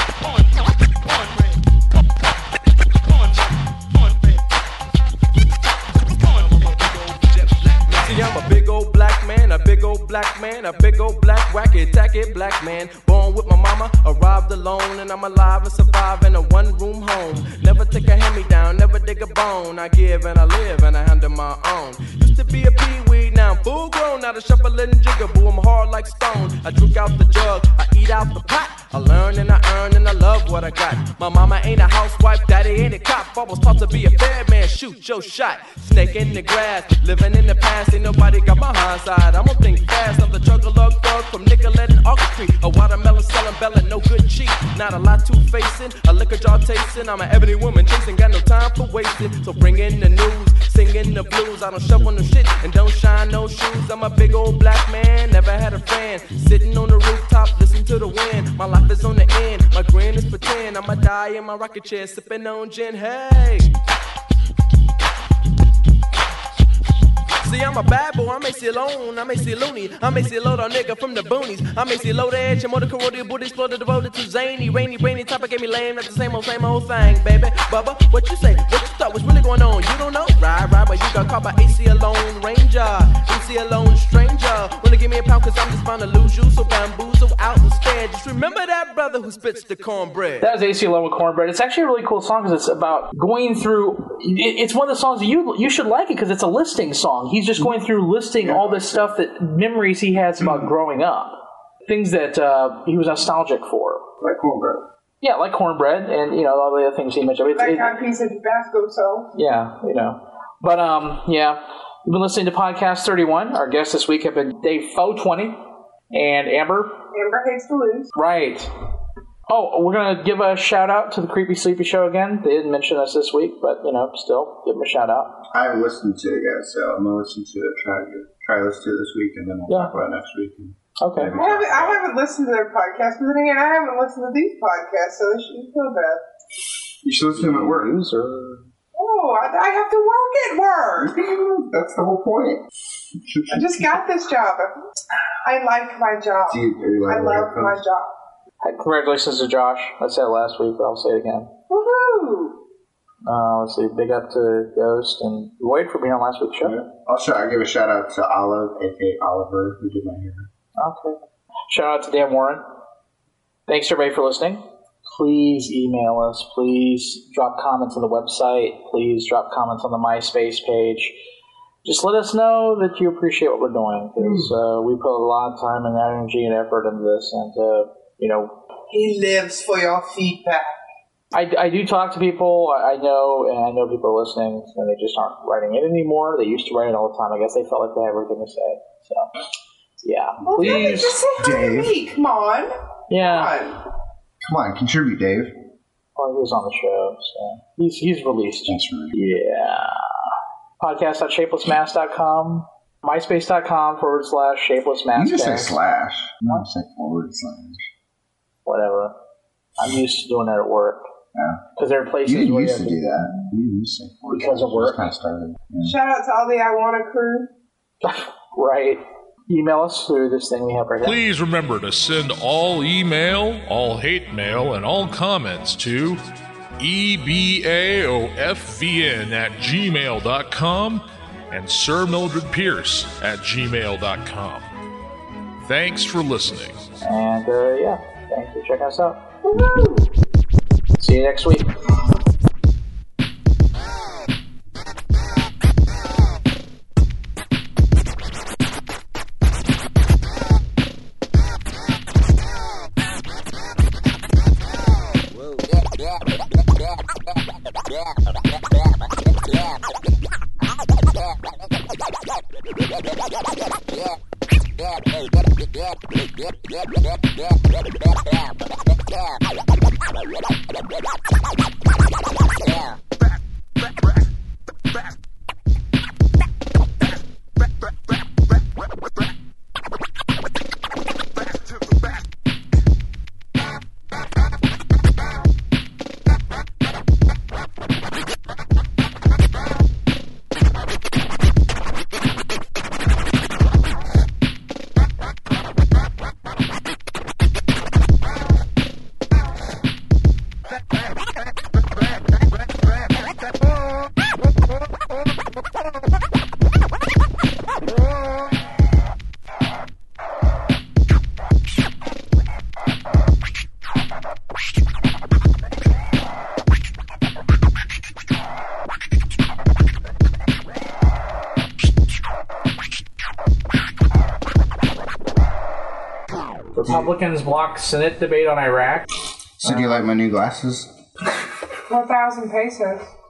See, I'm a big old black man, a big old black man, a big old black wacky tacky black man. Born with my mama, arrived alone, and I'm alive and survive in a one-room home. Never take a hand-me-down, never dig a bone. I give and I live and I handle my own. Used to be a pee-wee, now I'm full-grown. Now the shuffling jigaboo, I'm hard like stone. I drink out the jug, I eat out the pot. I learn and I earn and I love what I got. My mama ain't a housewife, daddy ain't a cop. I was taught to be a fair man, shoot your shot. Snake in the grass, living in the past. Ain't nobody got my hindsight. I'm gonna think fast. I'm the chugger lug thug from Nicolette and Arc Street. A watermelon selling bella, no good cheap. Not a lot to facing, a liquor jar tasting. I'm an ebony woman chasing, got no time for wasting. So bring in the news, singing the blues. I don't shovel no shit and don't shine no shoes. I'm a big old black man, never had a friend. Sitting on the rooftop, listen to the wind. My life is on the end, my grin is pretend. I'ma die in my rocket chair, sipping on gin. Hey. See, I'm a bad boy, I may see alone, I may see loony, I may see a load on nigga from the boonies, I may see a load edge, and motor corroded, booty exploded, devoted to zany, rainy, brainy, topic gave me lame, that's the same old, same old thing, baby. Bubba, what you say? What you thought was really going on? You don't know? Right, right, but you got caught by A C alone ranger, A C alone stranger. Wanna give me a pound cause I'm just bound to lose you, so bamboozle out instead. Just remember that brother who spits the cornbread. That was A C Alone with Cornbread. It's actually a really cool song because it's about going through. It, it's one of the songs that you you should like it because it's a listing song. He's just going through listing all this stuff that memories he has about growing up, things that uh, he was nostalgic for, like cornbread. Yeah, like cornbread, and you know all the other things he mentioned. It's, That it, kind of piece of Tabasco sauce. yeah, you know, but um, yeah, we've been listening to Podcast thirty-one. Our guests this week have been Dave four twenty and Amber. Amber hates to lose. Right. Oh, we're going to give a shout out to the Creepy Sleepy Show again. They didn't mention us this week, but, you know, still, give them a shout out. I haven't listened to it yet, so I'm going to listen to it, try to try to listen to it this week, and then we'll Yeah. talk about it next week. And Okay. I haven't, I haven't listened to their podcast, but then again, I haven't listened to these podcasts, so they shouldn't feel bad. You should listen to them at work. Oh, I, I have to work at work. That's the whole point. I just got this job. I like my job. Do you, do you like I love my job. Hey, congratulations to Josh. I said it last week, but I'll say it again. Woohoo! Uh, let's see. Big up to Ghost and Lloyd for being on last week's show. I'll, shout, I'll give a shout out to Olive, aka Oliver, who did my hair. Okay. Shout out to Dan Warren. Thanks everybody for listening. Please email us. Please drop comments on the website. Please drop comments on the MySpace page. Just let us know that you appreciate what we're doing, because uh, we put a lot of time and energy and effort into this, and uh, you know, He lives for your feedback. I, I do talk to people. I I know, and I know people are listening, and they just aren't writing in anymore. They used to write it all the time. I guess they felt like they had everything to say. So, yeah, Well, please, just say hi to me. Come on. yeah. Come on. Come on, contribute, Dave. Well, he was on the show, so he's he's released. That's right. Yeah. Podcast dot shapeless mass dot com, myspace dot com forward slash shapeless mass. You just say slash. You don't say forward slash. Whatever. I'm used to doing that at work. Yeah. Because there are places You didn't where used you to have do that. You didn't used to say forward Because slash. of work. Just kind of started. Yeah. Shout out to all the I Wanna crew. Right. Email us through this thing we have right here. Please remember to send all email, all hate mail, and all comments to E B A O F V N at gmail dot com and Sir Mildred Pierce at gmail dot com. Thanks for listening. And, uh, yeah, thanks for checking us out. See you next week. Republicans block Senate debate on Iraq. So do you like my new glasses? Four thousand pesos.